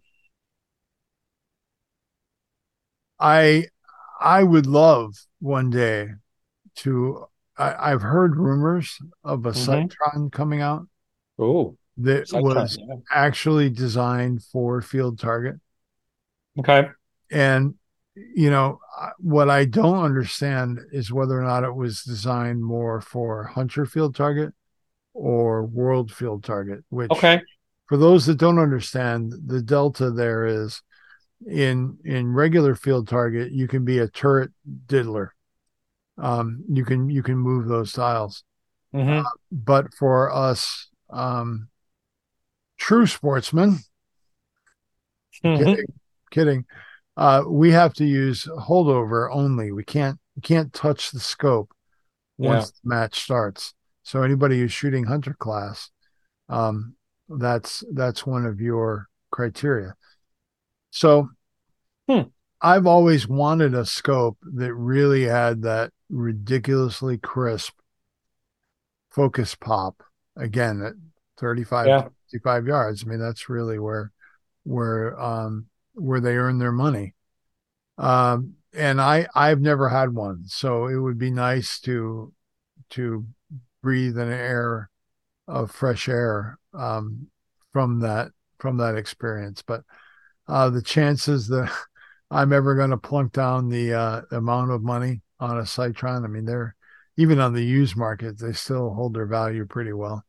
I would love one day to. I've heard rumors of a Citron coming out. Oh, that was actually designed for field target. Okay, and what I don't understand is whether or not it was designed more for hunter field target or world field target, which for those that don't understand, the delta there is in regular field target, you can be a turret diddler. You can move those dials. But for us true sportsmen, kidding. We have to use holdover only. We can't touch the scope once the match starts. So anybody who's shooting hunter class, that's one of your criteria. So I've always wanted a scope that really had that ridiculously crisp focus pop. Again, at 35, 55 yards. I mean, that's really where they earn their money. And I've never had one, so it would be nice to breathe an air of fresh air from that experience. But the chances that I'm ever going to plunk down the amount of money on a Citron, I mean, they're even on the used market, they still hold their value pretty well.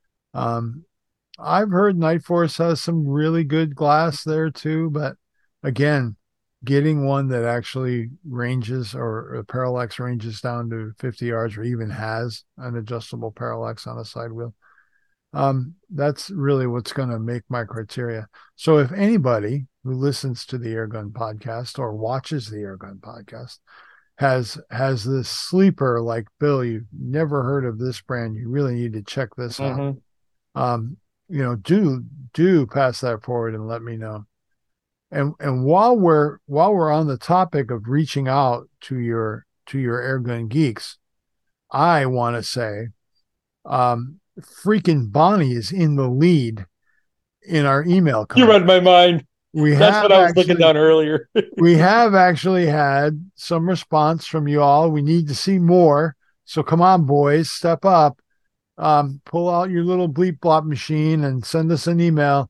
I've heard Nightforce has some really good glass there too, but again, getting one that actually ranges or parallax ranges down to 50 yards or even has an adjustable parallax on a side wheel, that's really what's going to make my criteria. So if anybody who listens to the Airgun podcast or watches the Airgun podcast has this sleeper like, Bill, you've never heard of this brand, you really need to check this out. Do pass that forward and let me know. And while we're on the topic of reaching out to your Airgun geeks, I want to say, freaking Bonnie is in the lead in our email contest. You read my mind. That's what I was looking down earlier. We have actually had some response from you all. We need to see more. So come on, boys, step up. Pull out your little bleep blop machine and send us an email.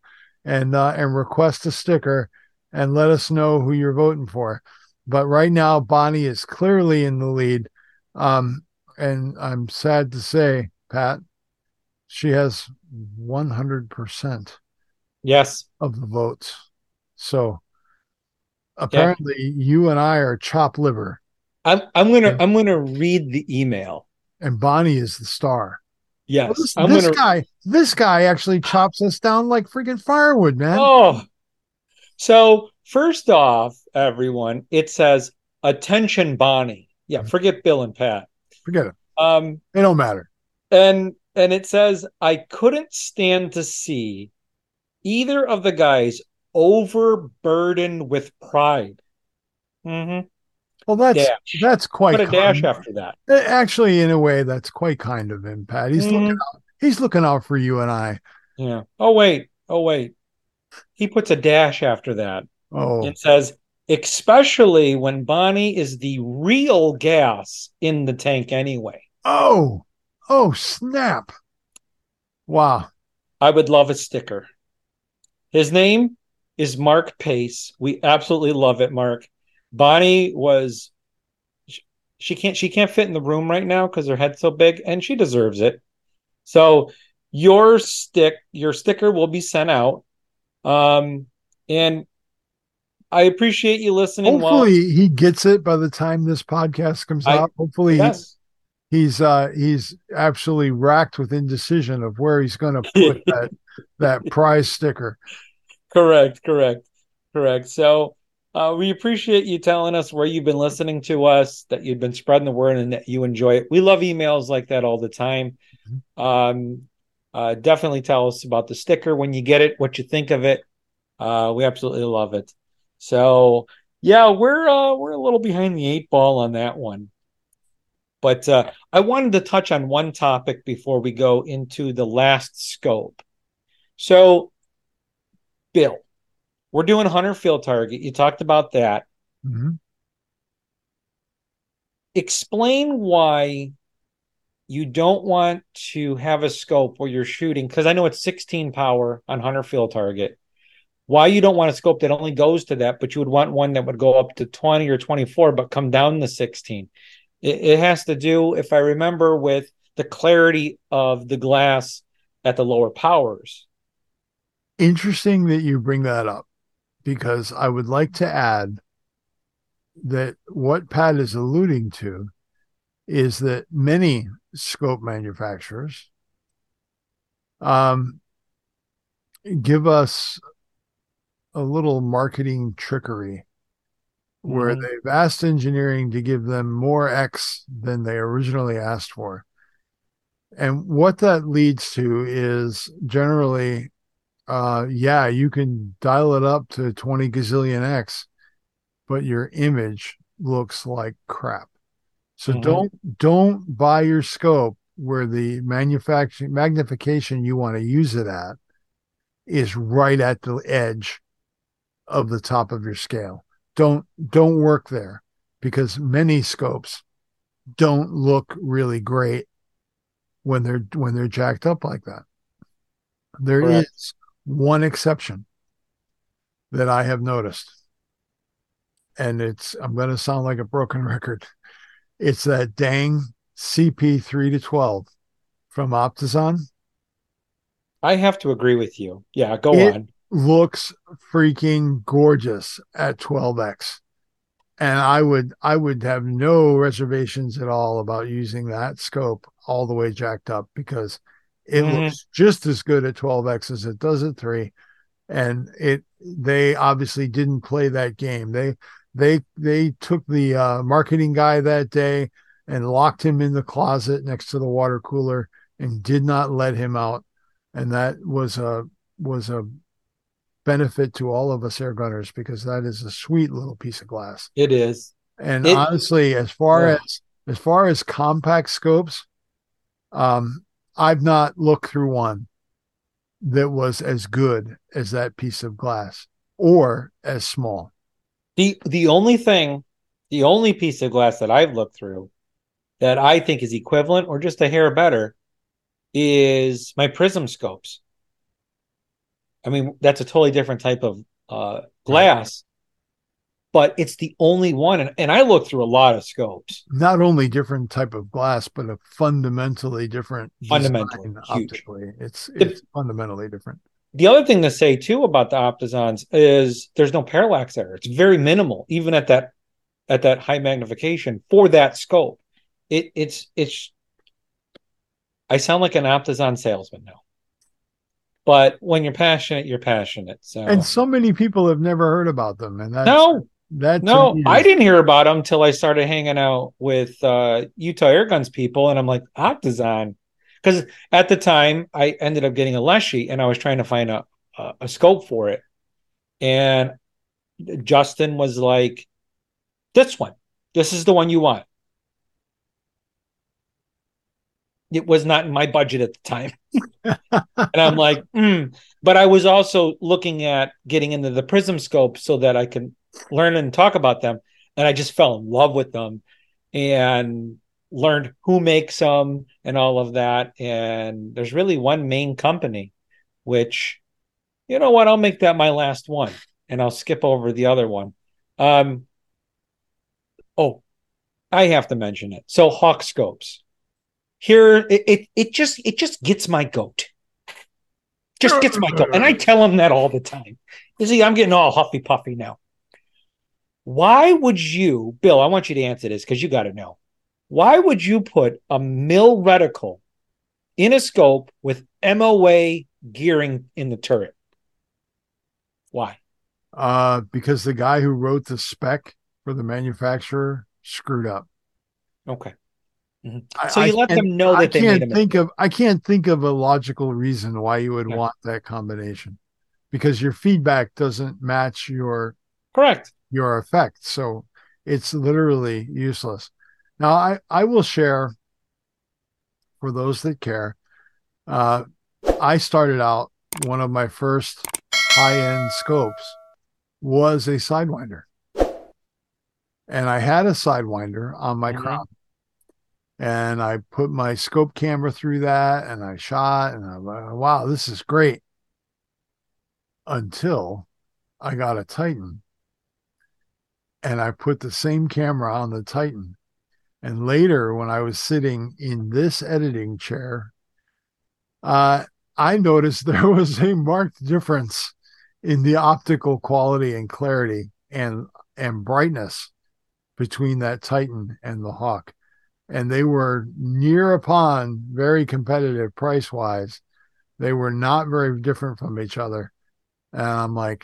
and request a sticker and let us know who you're voting for. But right now, Bonnie is clearly in the lead. And I'm sad to say, Pat, she has 100% Yes. of the votes. So Yeah. apparently you and I are chop liver. I'm gonna read the email. And Bonnie is the star. Well, Yes. this I'm this gonna guy this guy actually chops us down like freaking firewood, man. Oh, so first off, everyone, it says attention Bonnie. Yeah, forget Bill and Pat. Forget it. Um It don't matter. and it says I couldn't stand to see either of the guys overburdened with pride. Mm-hmm. Well, Dash. that's quite Put a dash kind. after that. Actually, in a way, that's quite kind of him, Pat. Mm-hmm. He's looking out for you and I. Yeah. Oh wait. Oh wait. He puts a dash after that. Oh, It says, especially when Bonnie is the real gas in the tank anyway. oh, oh, snap. Wow. I would love a sticker. His name is Mark Pace. We absolutely love it, Mark. Bonnie was she can't fit in the room right now because her head's so big, and she deserves it. So your sticker will be sent out. And I appreciate you listening. Well, Hopefully he gets it by the time this podcast comes I out. Hopefully yes. he's absolutely racked with indecision of where he's going to put that prize sticker. Correct. So we appreciate you telling us where you've been listening to us, that you've been spreading the word, and that you enjoy it. We love emails like that all the time. Definitely tell us about the sticker when you get it, what you think of it. We absolutely love it. So yeah, we're a little behind the eight ball on that one. But I wanted to touch on one topic before we go into the last scope. So, Bill, we're doing hunter field target. You talked about that. Mm-hmm. Explain why you don't want to have a scope where you're shooting, because I know it's 16 power on hunter field target. Why you don't want a scope that only goes to that, but you would want one that would go up to 20 or 24, but come down to 16. It has to do, if I remember, with the clarity of the glass at the lower powers. Interesting that you bring that up because I would like to add that what Pat is alluding to is that many scope manufacturers give us a little marketing trickery where they've asked engineering to give them more X than they originally asked for. And what that leads to is generally, yeah, you can dial it up to 20 gazillion X, but your image looks like crap. So don't buy your scope where the manufacturing magnification you want to use it at is right at the edge of the top of your scale. Don't work there because many scopes don't look really great when they're jacked up like that. There Correct. is one exception that I have noticed, and I'm going to sound like a broken record. It's that dang CP 3 to 12 from Optizon. I have to agree with you. Yeah, go It on. looks freaking gorgeous at 12x. And I would have no reservations at all about using that scope all the way jacked up because it looks just as good at 12x as it does at 3. And they obviously didn't play that game. They took the marketing guy that day and locked him in the closet next to the water cooler and did not let him out. And that was a benefit to all of us air gunners because that is a sweet little piece of glass. It is. And It honestly, as far as compact scopes, I've not looked through one that was as good as that piece of glass or as small. the only piece of glass that I've looked through that I think is equivalent or just a hair better is my prism scopes. I mean, that's a totally different type of Right. glass, but it's the only one. And I looked through a lot of scopes. Not only different type of glass, but a fundamentally different Fundamentally design huge. optically. It's The, it's fundamentally different. the other thing to say too about the Optizons is there's no parallax error. It's very minimal, even at that high magnification for that scope. It's I sound like an Optizon salesman now. But when you're passionate, you're passionate. And So so many people have never heard about them, and no, that to no, me I is didn't hear about them until I started hanging out with Utah Airguns people, and I'm like, Optizon. Because at the time I ended up getting a Leshy and I was trying to find a scope for it. And Justin was like, this one, this is the one you want. It was not in my budget at the time. And I'm like, but I was also looking at getting into the Prism scope so that I can learn and talk about them. And I just fell in love with them and learned who makes them and all of that. And there's really one main company, which, you know what, I'll make that my last one and I'll skip over the other one. Um, oh, I have to mention it. So Hawk scopes. Here it just gets my goat. Just gets my goat. And I tell him that all the time. You see, I'm getting all huffy puffy now. Why would you, Bill, I want you to answer this because you got to know. Why would you put a mill reticle in a scope with MOA gearing in the turret? Why? because the guy who wrote the spec for the manufacturer screwed up. Okay. Mm-hmm. So I you let can't them know that they made a mistake. I can't think of a logical reason why you would Yeah. want that combination because your feedback doesn't match Correct. your effect. So it's literally useless. Now I will share for those that care. Uh, I started out one of my first high end scopes was a Sidewinder, and I had a Sidewinder on my Mm-hmm. Crown, and I put my scope camera through that, and I shot, and I'm like, wow, this is great. Until I got a Titan, and I put the same camera on the Titan. And later, when I was sitting in this editing chair, uh, I noticed there was a marked difference in the optical quality and clarity and brightness between that Titan and the Hawk. And they were near upon very competitive price wise. They were not very different from each other. And I'm like,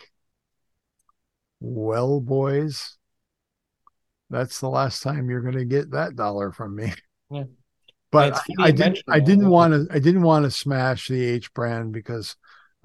well, boys, that's the last time you're going to get that dollar from me. Yeah. And But it's funny you mentioned I that. didn't Yeah. want to I didn't want to smash the H brand because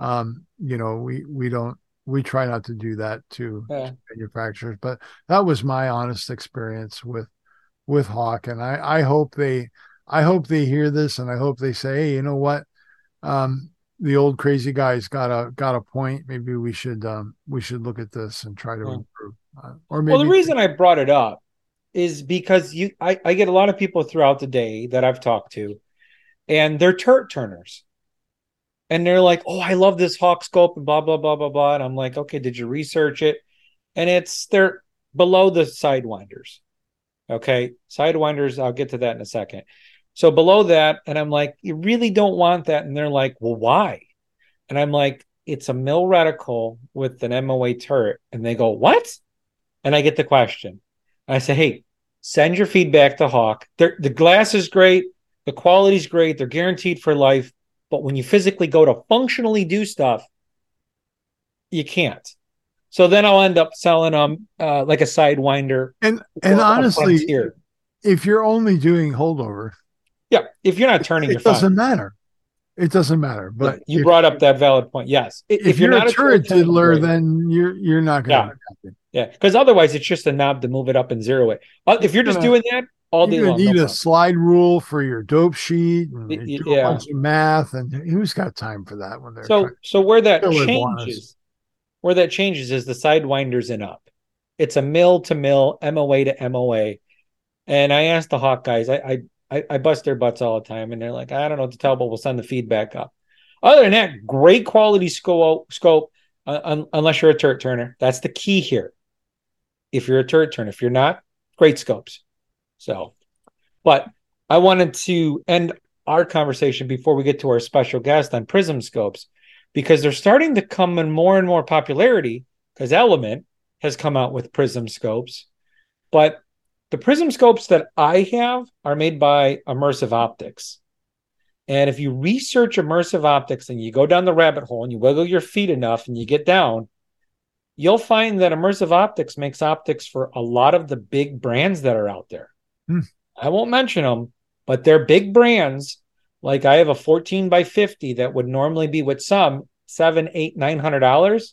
we don't we try not to do that to Yeah. manufacturers. But that was my honest experience with Hawk, and I hope they hear this, and I hope they say, hey, you know what, the old crazy guy's got a point. Maybe we should look at this and try to Yeah. improve, or Well, the maybe reason I brought it up is because I get a lot of people throughout the day that I've talked to, and they're turret turners. And they're like, oh, I love this Hawk scope and blah, blah, blah, blah, blah. And I'm like, okay, did you research it? And they're below the Sidewinders. Okay. Sidewinders, I'll get to that in a second. So below that, and I'm like, you really don't want that. And they're like, well, why? And I'm like, it's a mill reticle with an MOA turret. And they go, what? And I get the question. I say, hey, send your feedback to Hawk. The glass is great. The quality's great. They're guaranteed for life. But when you physically go to functionally do stuff, you can't. So then I'll end up selling them like a Sidewinder and or a honestly, Frontier. if you're only doing holdover, Yeah, if you're not turning, you're it fine. doesn't matter. It doesn't matter. Yeah, But you brought up that valid point. Yes, if if you're you're a not a turret turret turner, diddler, great. then you're not going to Yeah, be happy. yeah, because otherwise it's just a knob to move it up and zero it. If you're You're just gonna doing that all day you're gonna long, no need a problem. slide rule for your dope sheet, and you do a Yeah. bunch of math. And who's got time for that when they're trying So to live honest? where that changes is the Sidewinders and up. It's a mill to mill, MOA to MOA. And I asked the Hawk guys, I bust their butts all the time, and they're like, I don't know what to tell, but we'll send the feedback up. Other than that, great quality scope unless you're a turret turner. That's the key here. If you're a turret turner, if you're not, great scopes. So, but I wanted to end our conversation before we get to our special guest on prism scopes, because they're starting to come in more and more popularity because Element has come out with prism scopes. But the prism scopes that I have are made by Immersive Optics. And if you research Immersive Optics and you go down the rabbit hole and you wiggle your feet enough and you get down, you'll find that Immersive Optics makes optics for a lot of the big brands that are out there. I won't mention them, but they're big brands. Like I have a 14 by 50 that would normally be with some $700, $800, $900,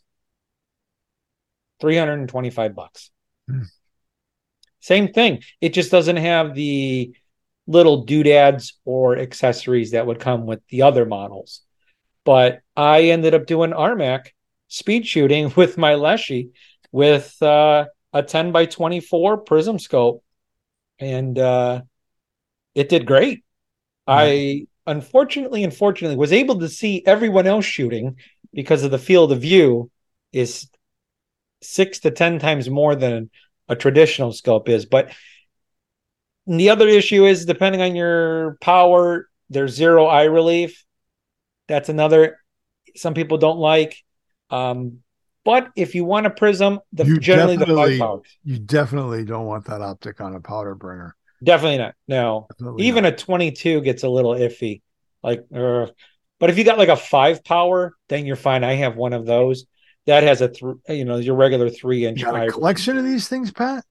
$325. Same thing. It just doesn't have the little doodads or accessories that would come with the other models. But I ended up doing RMAC speed shooting with my Leshy with a 10 by 24 prism scope, and it did great. I unfortunately was able to see everyone else shooting because of the field of view is 6 to 10 times more than a traditional scope is. But the other issue is, depending on your power, there's zero eye relief. That's another some people don't like. But if you want a prism, generally the 5 powers. You definitely don't want that optic on a powder burner. Definitely not. No, definitely even not. A 22 gets a little iffy. But if you got like a 5 power, then you're fine. I have one of those that has your regular 3-inch. You got a collection of these things, Pat?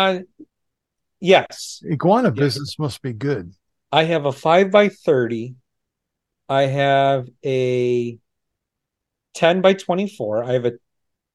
Yes. Iguana business must be good. I have a 5 by 30. I have a 10 by 24. I have a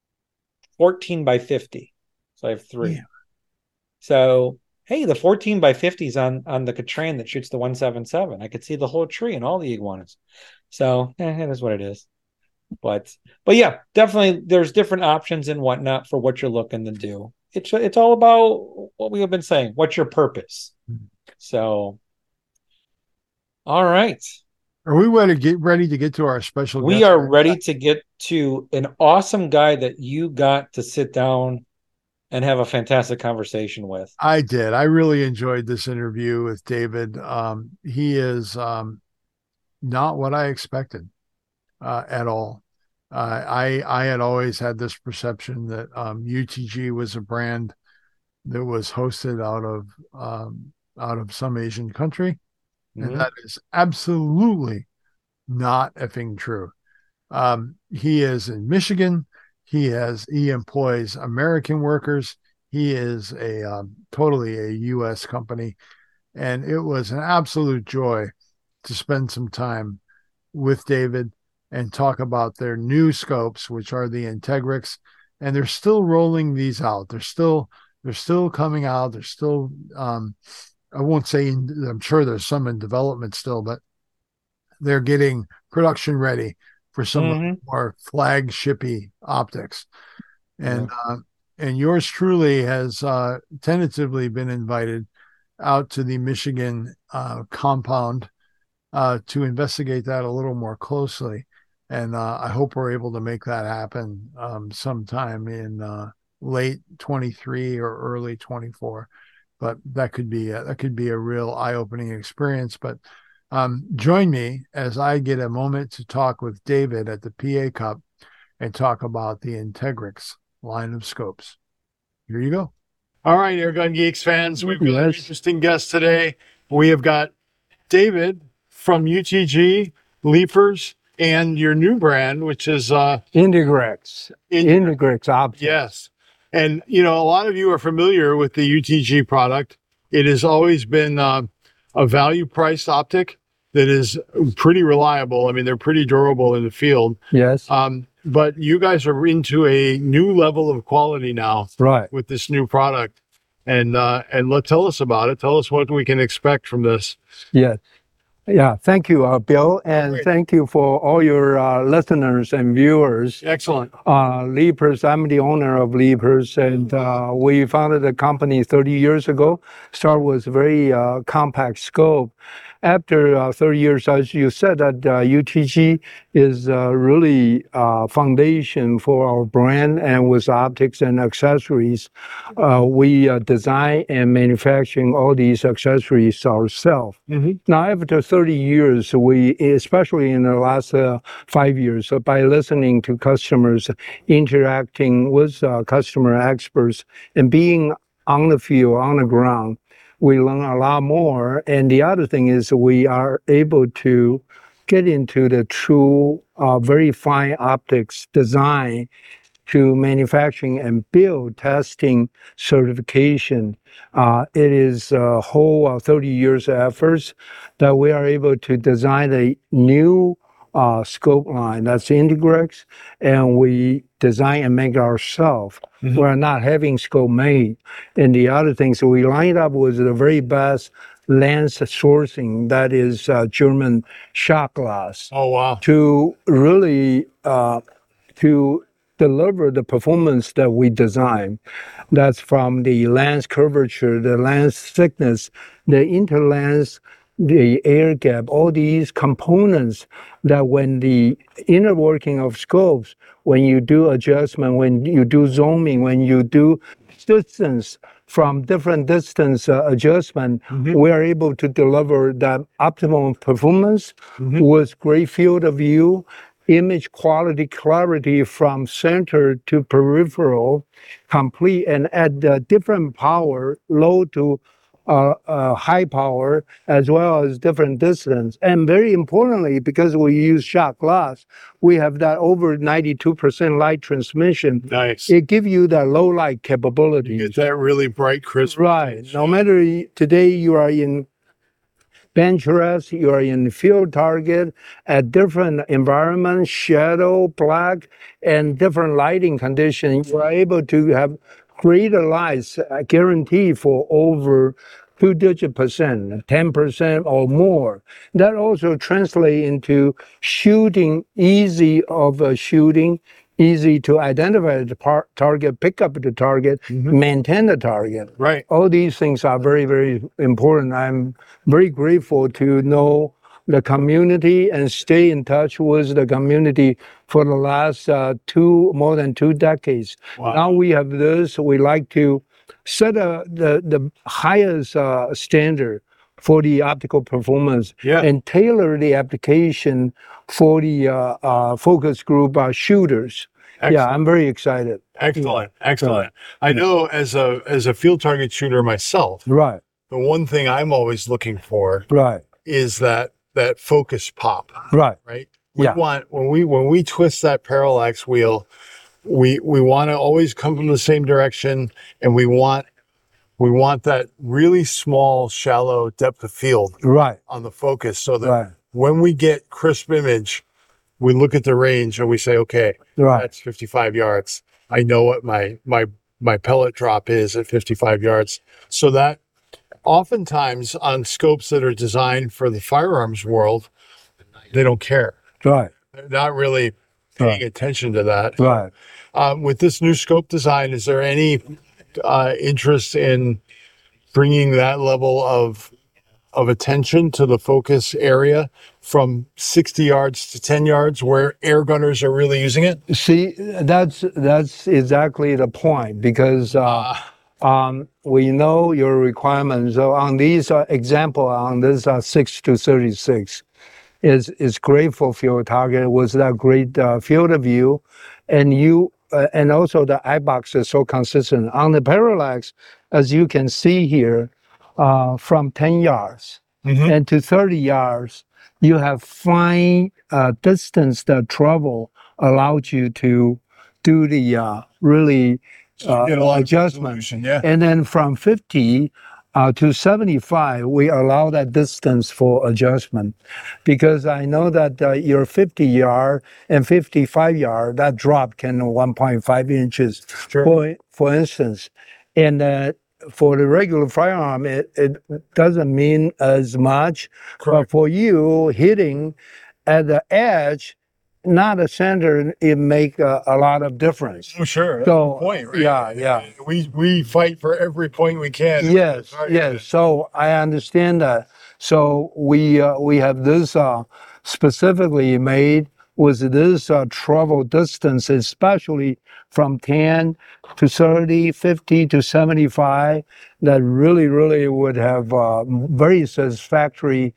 14 by 50. So I have 3. Yeah. So, hey, the 14 by 50 is on the Katran that shoots the 177. I could see the whole tree and all the iguanas. So, it is what it is. But yeah, definitely there's different options and whatnot for what you're looking to do. It's all about what we have been saying. What's your purpose? So, all right. Are we ready to get to our special guest? We are ready to get to an awesome guy that you got to sit down and have a fantastic conversation with. I did. I really enjoyed this interview with David. He is not what I expected at all. I had always had this perception that UTG was a brand that was hosted out of some Asian country, and that is absolutely not effing true. He is in Michigan. He employs American workers. He is totally a U.S. company, and it was an absolute joy to spend some time with David and talk about their new scopes, which are the Integrix, and they're still rolling these out. They're still coming out. They're still, I won't say, I'm sure there's some in development still, but they're getting production ready for some more flagshipy optics. And yours truly has tentatively been invited out to the Michigan compound to investigate that a little more closely. And I hope we're able to make that happen sometime in late 23 or early 24. But that could be a real eye-opening experience. But join me as I get a moment to talk with David at the PA Cup and talk about the Integrix line of scopes. Here you go. All right, Airgun Geeks fans, we've got an interesting guest today. We have got David from UTG, Leapers, and your new brand, which is Integrix Optics. Yes. And, a lot of you are familiar with the UTG product. It has always been a value-priced optic that is pretty reliable. I mean, they're pretty durable in the field. Yes. But you guys are into a new level of quality now, right, with this new product. And tell us about it. Tell us what we can expect from this. Yes. Yeah, thank you, Bill, and thank you for all your listeners and viewers. Excellent. Leapers, I'm the owner of Leapers, and we founded the company 30 years ago. Start with very compact scope, after 30 years, as you said, that UTG is really foundation for our brand, and with optics and accessories, we design and manufacturing all these accessories ourselves. Now, after 30 years, we, especially in the last 5 years, by listening to customers, interacting with customer experts, and being on the field, on the ground, we learn a lot more. And the other thing is we are able to get into the true, very fine optics design to manufacturing and build, testing, certification. It is a whole 30 years of efforts that we are able to design a new scope line, that's Integrex, and we design and make it ourselves. We're not having scope made. And the other things, we lined up with the very best lens sourcing, that is German shot glass. Oh, wow. To really to deliver the performance that we design. That's from the lens curvature, the lens thickness, the interlens, the air gap, all these components that when the inner working of scopes, when you do adjustment, when you do zooming, when you do distance from different distance adjustment, we are able to deliver that optimum performance with great field of view, image quality, clarity from center to peripheral, complete, and at different power, low to high power, as well as different distance. And very importantly, because we use shot glass, we have that over 92% light transmission. Nice. It gives you that low light capability. You get that really bright, crisp. Right. No matter today you are in bench rest, you are in field target at different environments, shadow, black, and different lighting conditions, you are able to have greater lights guaranteed for over 2-digit percent, 10% or more. That also translates into shooting, easy of shooting, easy to identify the target, pick up the target, maintain the target. Right. All these things are very, very important. I'm very grateful to know the community and stay in touch with the community for the last more than 2 decades. Wow. Now we have this, we like to set the highest standard for the optical performance and tailor the application for the focus group shooters. Excellent. Yeah, I'm very excited. Excellent, excellent. I know as a field target shooter myself, right, the one thing I'm always looking for is that focus pop. Right. Right. We want when we twist that parallax wheel, we want to always come from the same direction, and we want that really small, shallow depth of field on the focus, so that when we get crisp image, we look at the range and we say, okay, that's 55 yards. I know what my pellet drop is at 55 yards. So that oftentimes on scopes that are designed for the firearms world, they don't care. Right. They're not really paying attention to that. Right. With this new scope design, is there any interest in bringing that level of attention to the focus area from 60 yards to 10 yards where air gunners are really using it? See, that's exactly the point, because we know your requirements. So on these example, on this 6 to 36 is great for field target with that great field of view, and and also the eye box is so consistent. On the parallax, as you can see here, from 10 yards and to 30 yards, you have fine distance that travel allows you to do the really adjustment. And then from 50 to 75, we allow that distance for adjustment, because I know that your 50 yard and 55 yard, that drop can 1.5 inches, for instance. And for the regular firearm, it doesn't mean as much. But for you, hitting at the edge, not a center, it make a lot of difference. Oh, sure. So, that's the point, right? We fight for every point we can. Yes. So I understand that. So we have this specifically made with this travel distance, especially from 10 to 30, 50 to 75, that really would have very satisfactory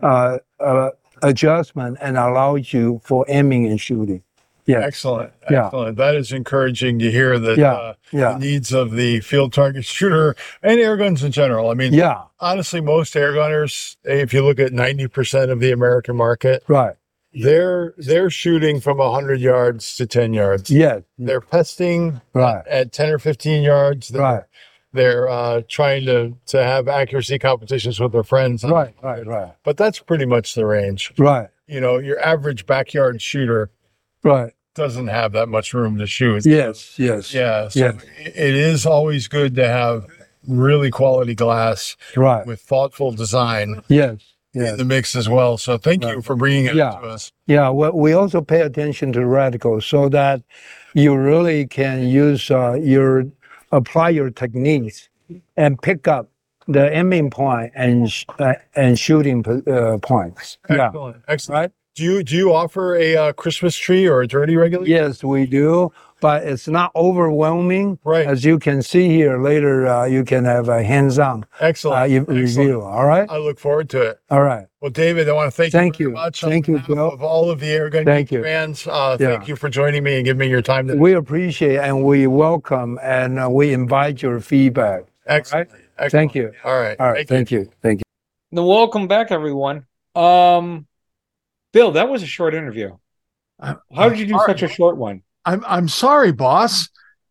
adjustment and allows you for aiming and shooting. Yeah. Excellent. That is encouraging to hear that the needs of the field target shooter and air guns in general. I mean, honestly, most air gunners, if you look at 90% of the American market, right, they're shooting from 100 yards to 10 yards. Yeah. They're pesting at 10 or 15 yards. They're trying to have accuracy competitions with their friends. Right. But that's pretty much the range. Right. You know, your average backyard shooter doesn't have that much room to shoot. Yes. Yeah. So it is always good to have really quality glass with thoughtful design. Yes. In the mix as well. So thank you for bringing it to us. Yeah. Well, we also pay attention to reticles so that you really can use apply your techniques and pick up the aiming point and shooting points. Excellent. Right? Do you offer a Christmas tree or a dirty regulation? Yes, we do, but it's not overwhelming. Right. As you can see here later, you can have a hands-on review. All right. I look forward to it. All right. Well, David, I want to thank you very much. Thank you, Bill. Of all of the Air Gun fans, thank you for joining me and giving me your time today. We appreciate and we welcome and we invite your feedback. Excellent. All right? Excellent. Thank you. All right. Thank you. Now, welcome back, everyone. Bill, that was a short interview. How did you do such a short one? I'm sorry, boss.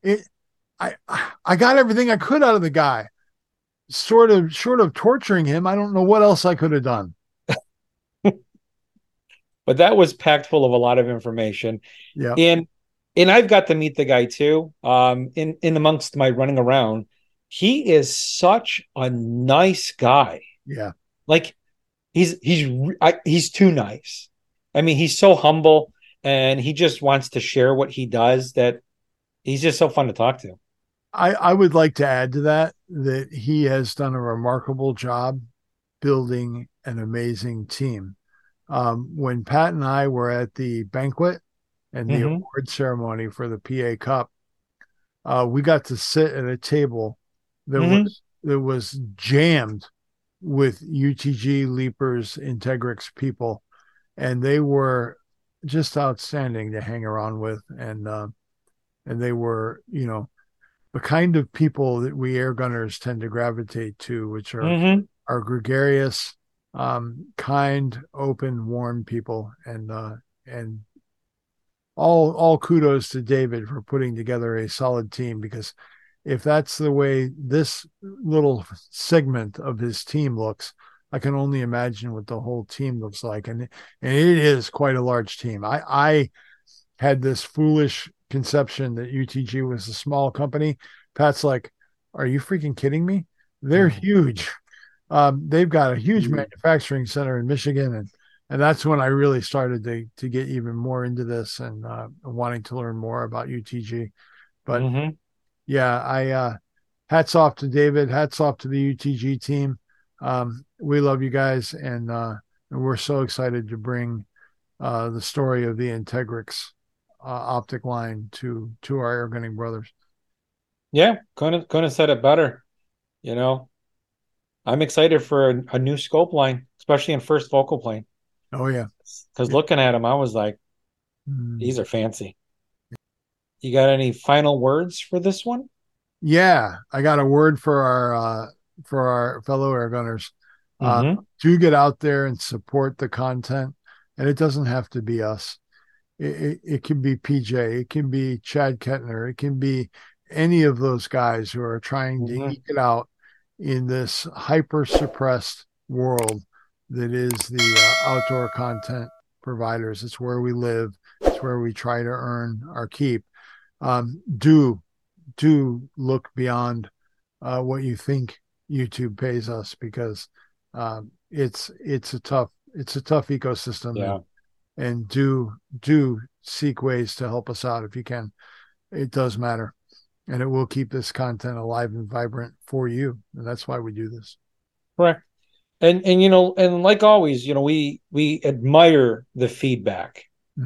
I got everything I could out of the guy. Short of torturing him, I don't know what else I could have done. But that was packed full of a lot of information. Yeah. And I've got to meet the guy too. In amongst my running around, he is such a nice guy. Yeah. Like he's too nice. I mean, he's so humble and he just wants to share what he does that he's just so fun to talk to. I would like to add to that he has done a remarkable job building an amazing team. When Pat and I were at the banquet and the award ceremony for the PA Cup, we got to sit at a table that was jammed with UTG, Leapers, Integrix people, and they were just outstanding to hang around with, and they were, you know, the kind of people that we air gunners tend to gravitate to, which are gregarious, kind, open, warm people, and all kudos to David for putting together a solid team, because if that's the way this little segment of his team looks, I can only imagine what the whole team looks like. And it is quite a large team. I had this foolish conception that UTG was a small company. Pat's like, are you freaking kidding me? They're huge. They've got a huge manufacturing center in Michigan. And that's when I really started to get even more into this and wanting to learn more about UTG. But I hats off to David, hats off to the UTG team. We love you guys, and we're so excited to bring the story of the Integrix optic line to our air gunning brothers. Yeah, couldn't have said it better. You know, I'm excited for a new scope line, especially in first focal plane. Oh yeah, because looking at them, I was like, these are fancy. You got any final words for this one? Yeah, I got a word for our fellow air gunners. Do get out there and support the content, and it doesn't have to be us. It can be PJ, it can be Chad Kettner, it can be any of those guys who are trying to eke it out in this hyper suppressed world that is the outdoor content providers. It's where we live. It's where we try to earn our keep. Do look beyond what you think YouTube pays us, because it's a tough ecosystem. Yeah. And do seek ways to help us out if you can. It does matter, and it will keep this content alive and vibrant for you, and that's why we do this. Correct. And and like always, we admire the feedback.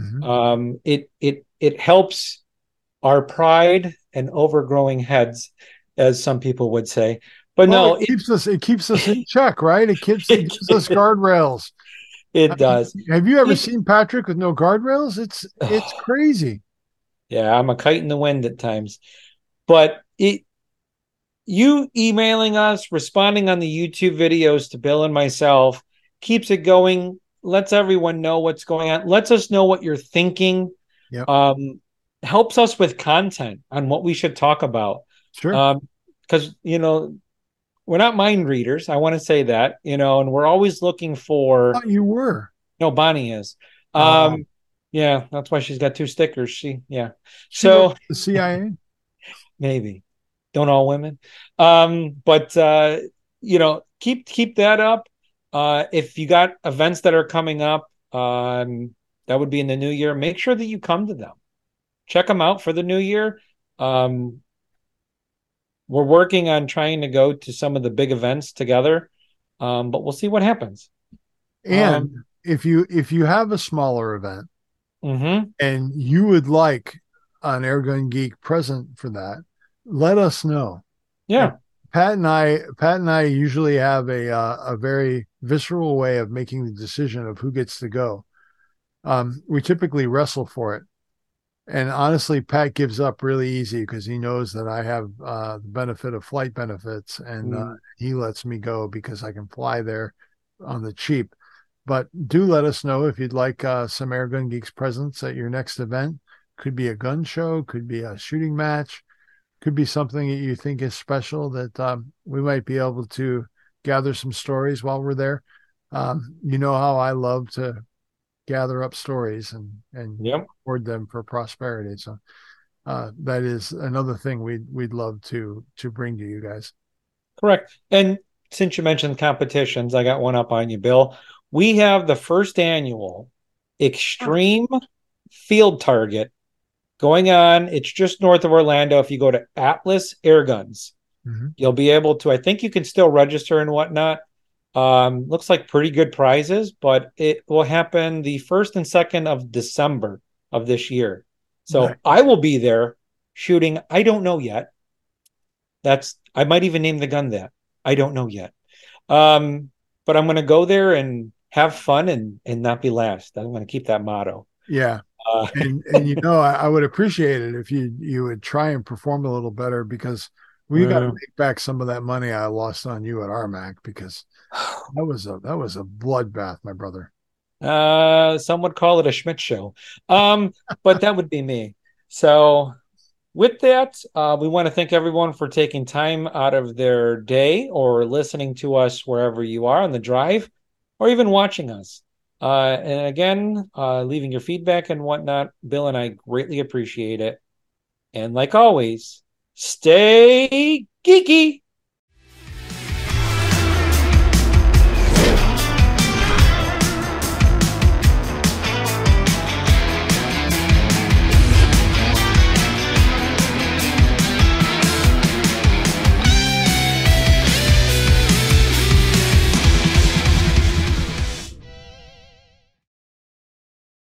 It helps our pride and overgrowing heads, as some people would say. But well, no, it keeps us in check, right? It gives us guardrails. it does. Have you ever seen Patrick with no guardrails? It's crazy. Yeah, I'm a kite in the wind at times. But you emailing us, responding on the YouTube videos to Bill and myself keeps it going, lets everyone know what's going on, lets us know what you're thinking. Yep. Helps us with content on what we should talk about. Sure. Because, we're not mind readers. I want to say that, and we're always looking for. I thought you were. No, Bonnie is. Oh. Yeah, that's why she's got 2 stickers. She works for the CIA. Maybe. Don't all women? But keep that up. If you got events that are coming up, that would be in the new year. Make sure that you come to them. Check them out for the new year. We're working on trying to go to some of the big events together, but we'll see what happens. And if you have a smaller event and you would like an Airgun Geek present for that, let us know. Yeah. Pat and I usually have a very visceral way of making the decision of who gets to go. We typically wrestle for it. And honestly, Pat gives up really easy because he knows that I have the benefit of flight benefits, and he lets me go because I can fly there on the cheap. But do let us know if you'd like some Airgun Geeks presents at your next event. Could be a gun show, could be a shooting match, could be something that you think is special that we might be able to gather some stories while we're there. You know how I love to gather up stories and record them for prosperity. So that is another thing we'd love to bring to you guys. Correct. And since you mentioned competitions, I got one up on you, Bill. We have the first annual Extreme Field Target going on. It's just north of Orlando. If you go to Atlas Airguns, you'll be able to, I think you can still register and whatnot. Looks like pretty good prizes, but it will happen the 1st and 2nd of December of this year. So nice. I will be there shooting. I don't know yet. I might even name the gun that. I don't know yet. But I'm going to go there and have fun and not be last. I'm going to keep that motto. Yeah. And I would appreciate it if you would try and perform a little better, because we got to make back some of that money I lost on you at RMAC, because that was a bloodbath, my brother. Some would call it a Schmidt show. But that would be me. So with that, we want to thank everyone for taking time out of their day or listening to us wherever you are on the drive or even watching us. And again, leaving your feedback and whatnot. Bill and I greatly appreciate it. And like always, stay geeky.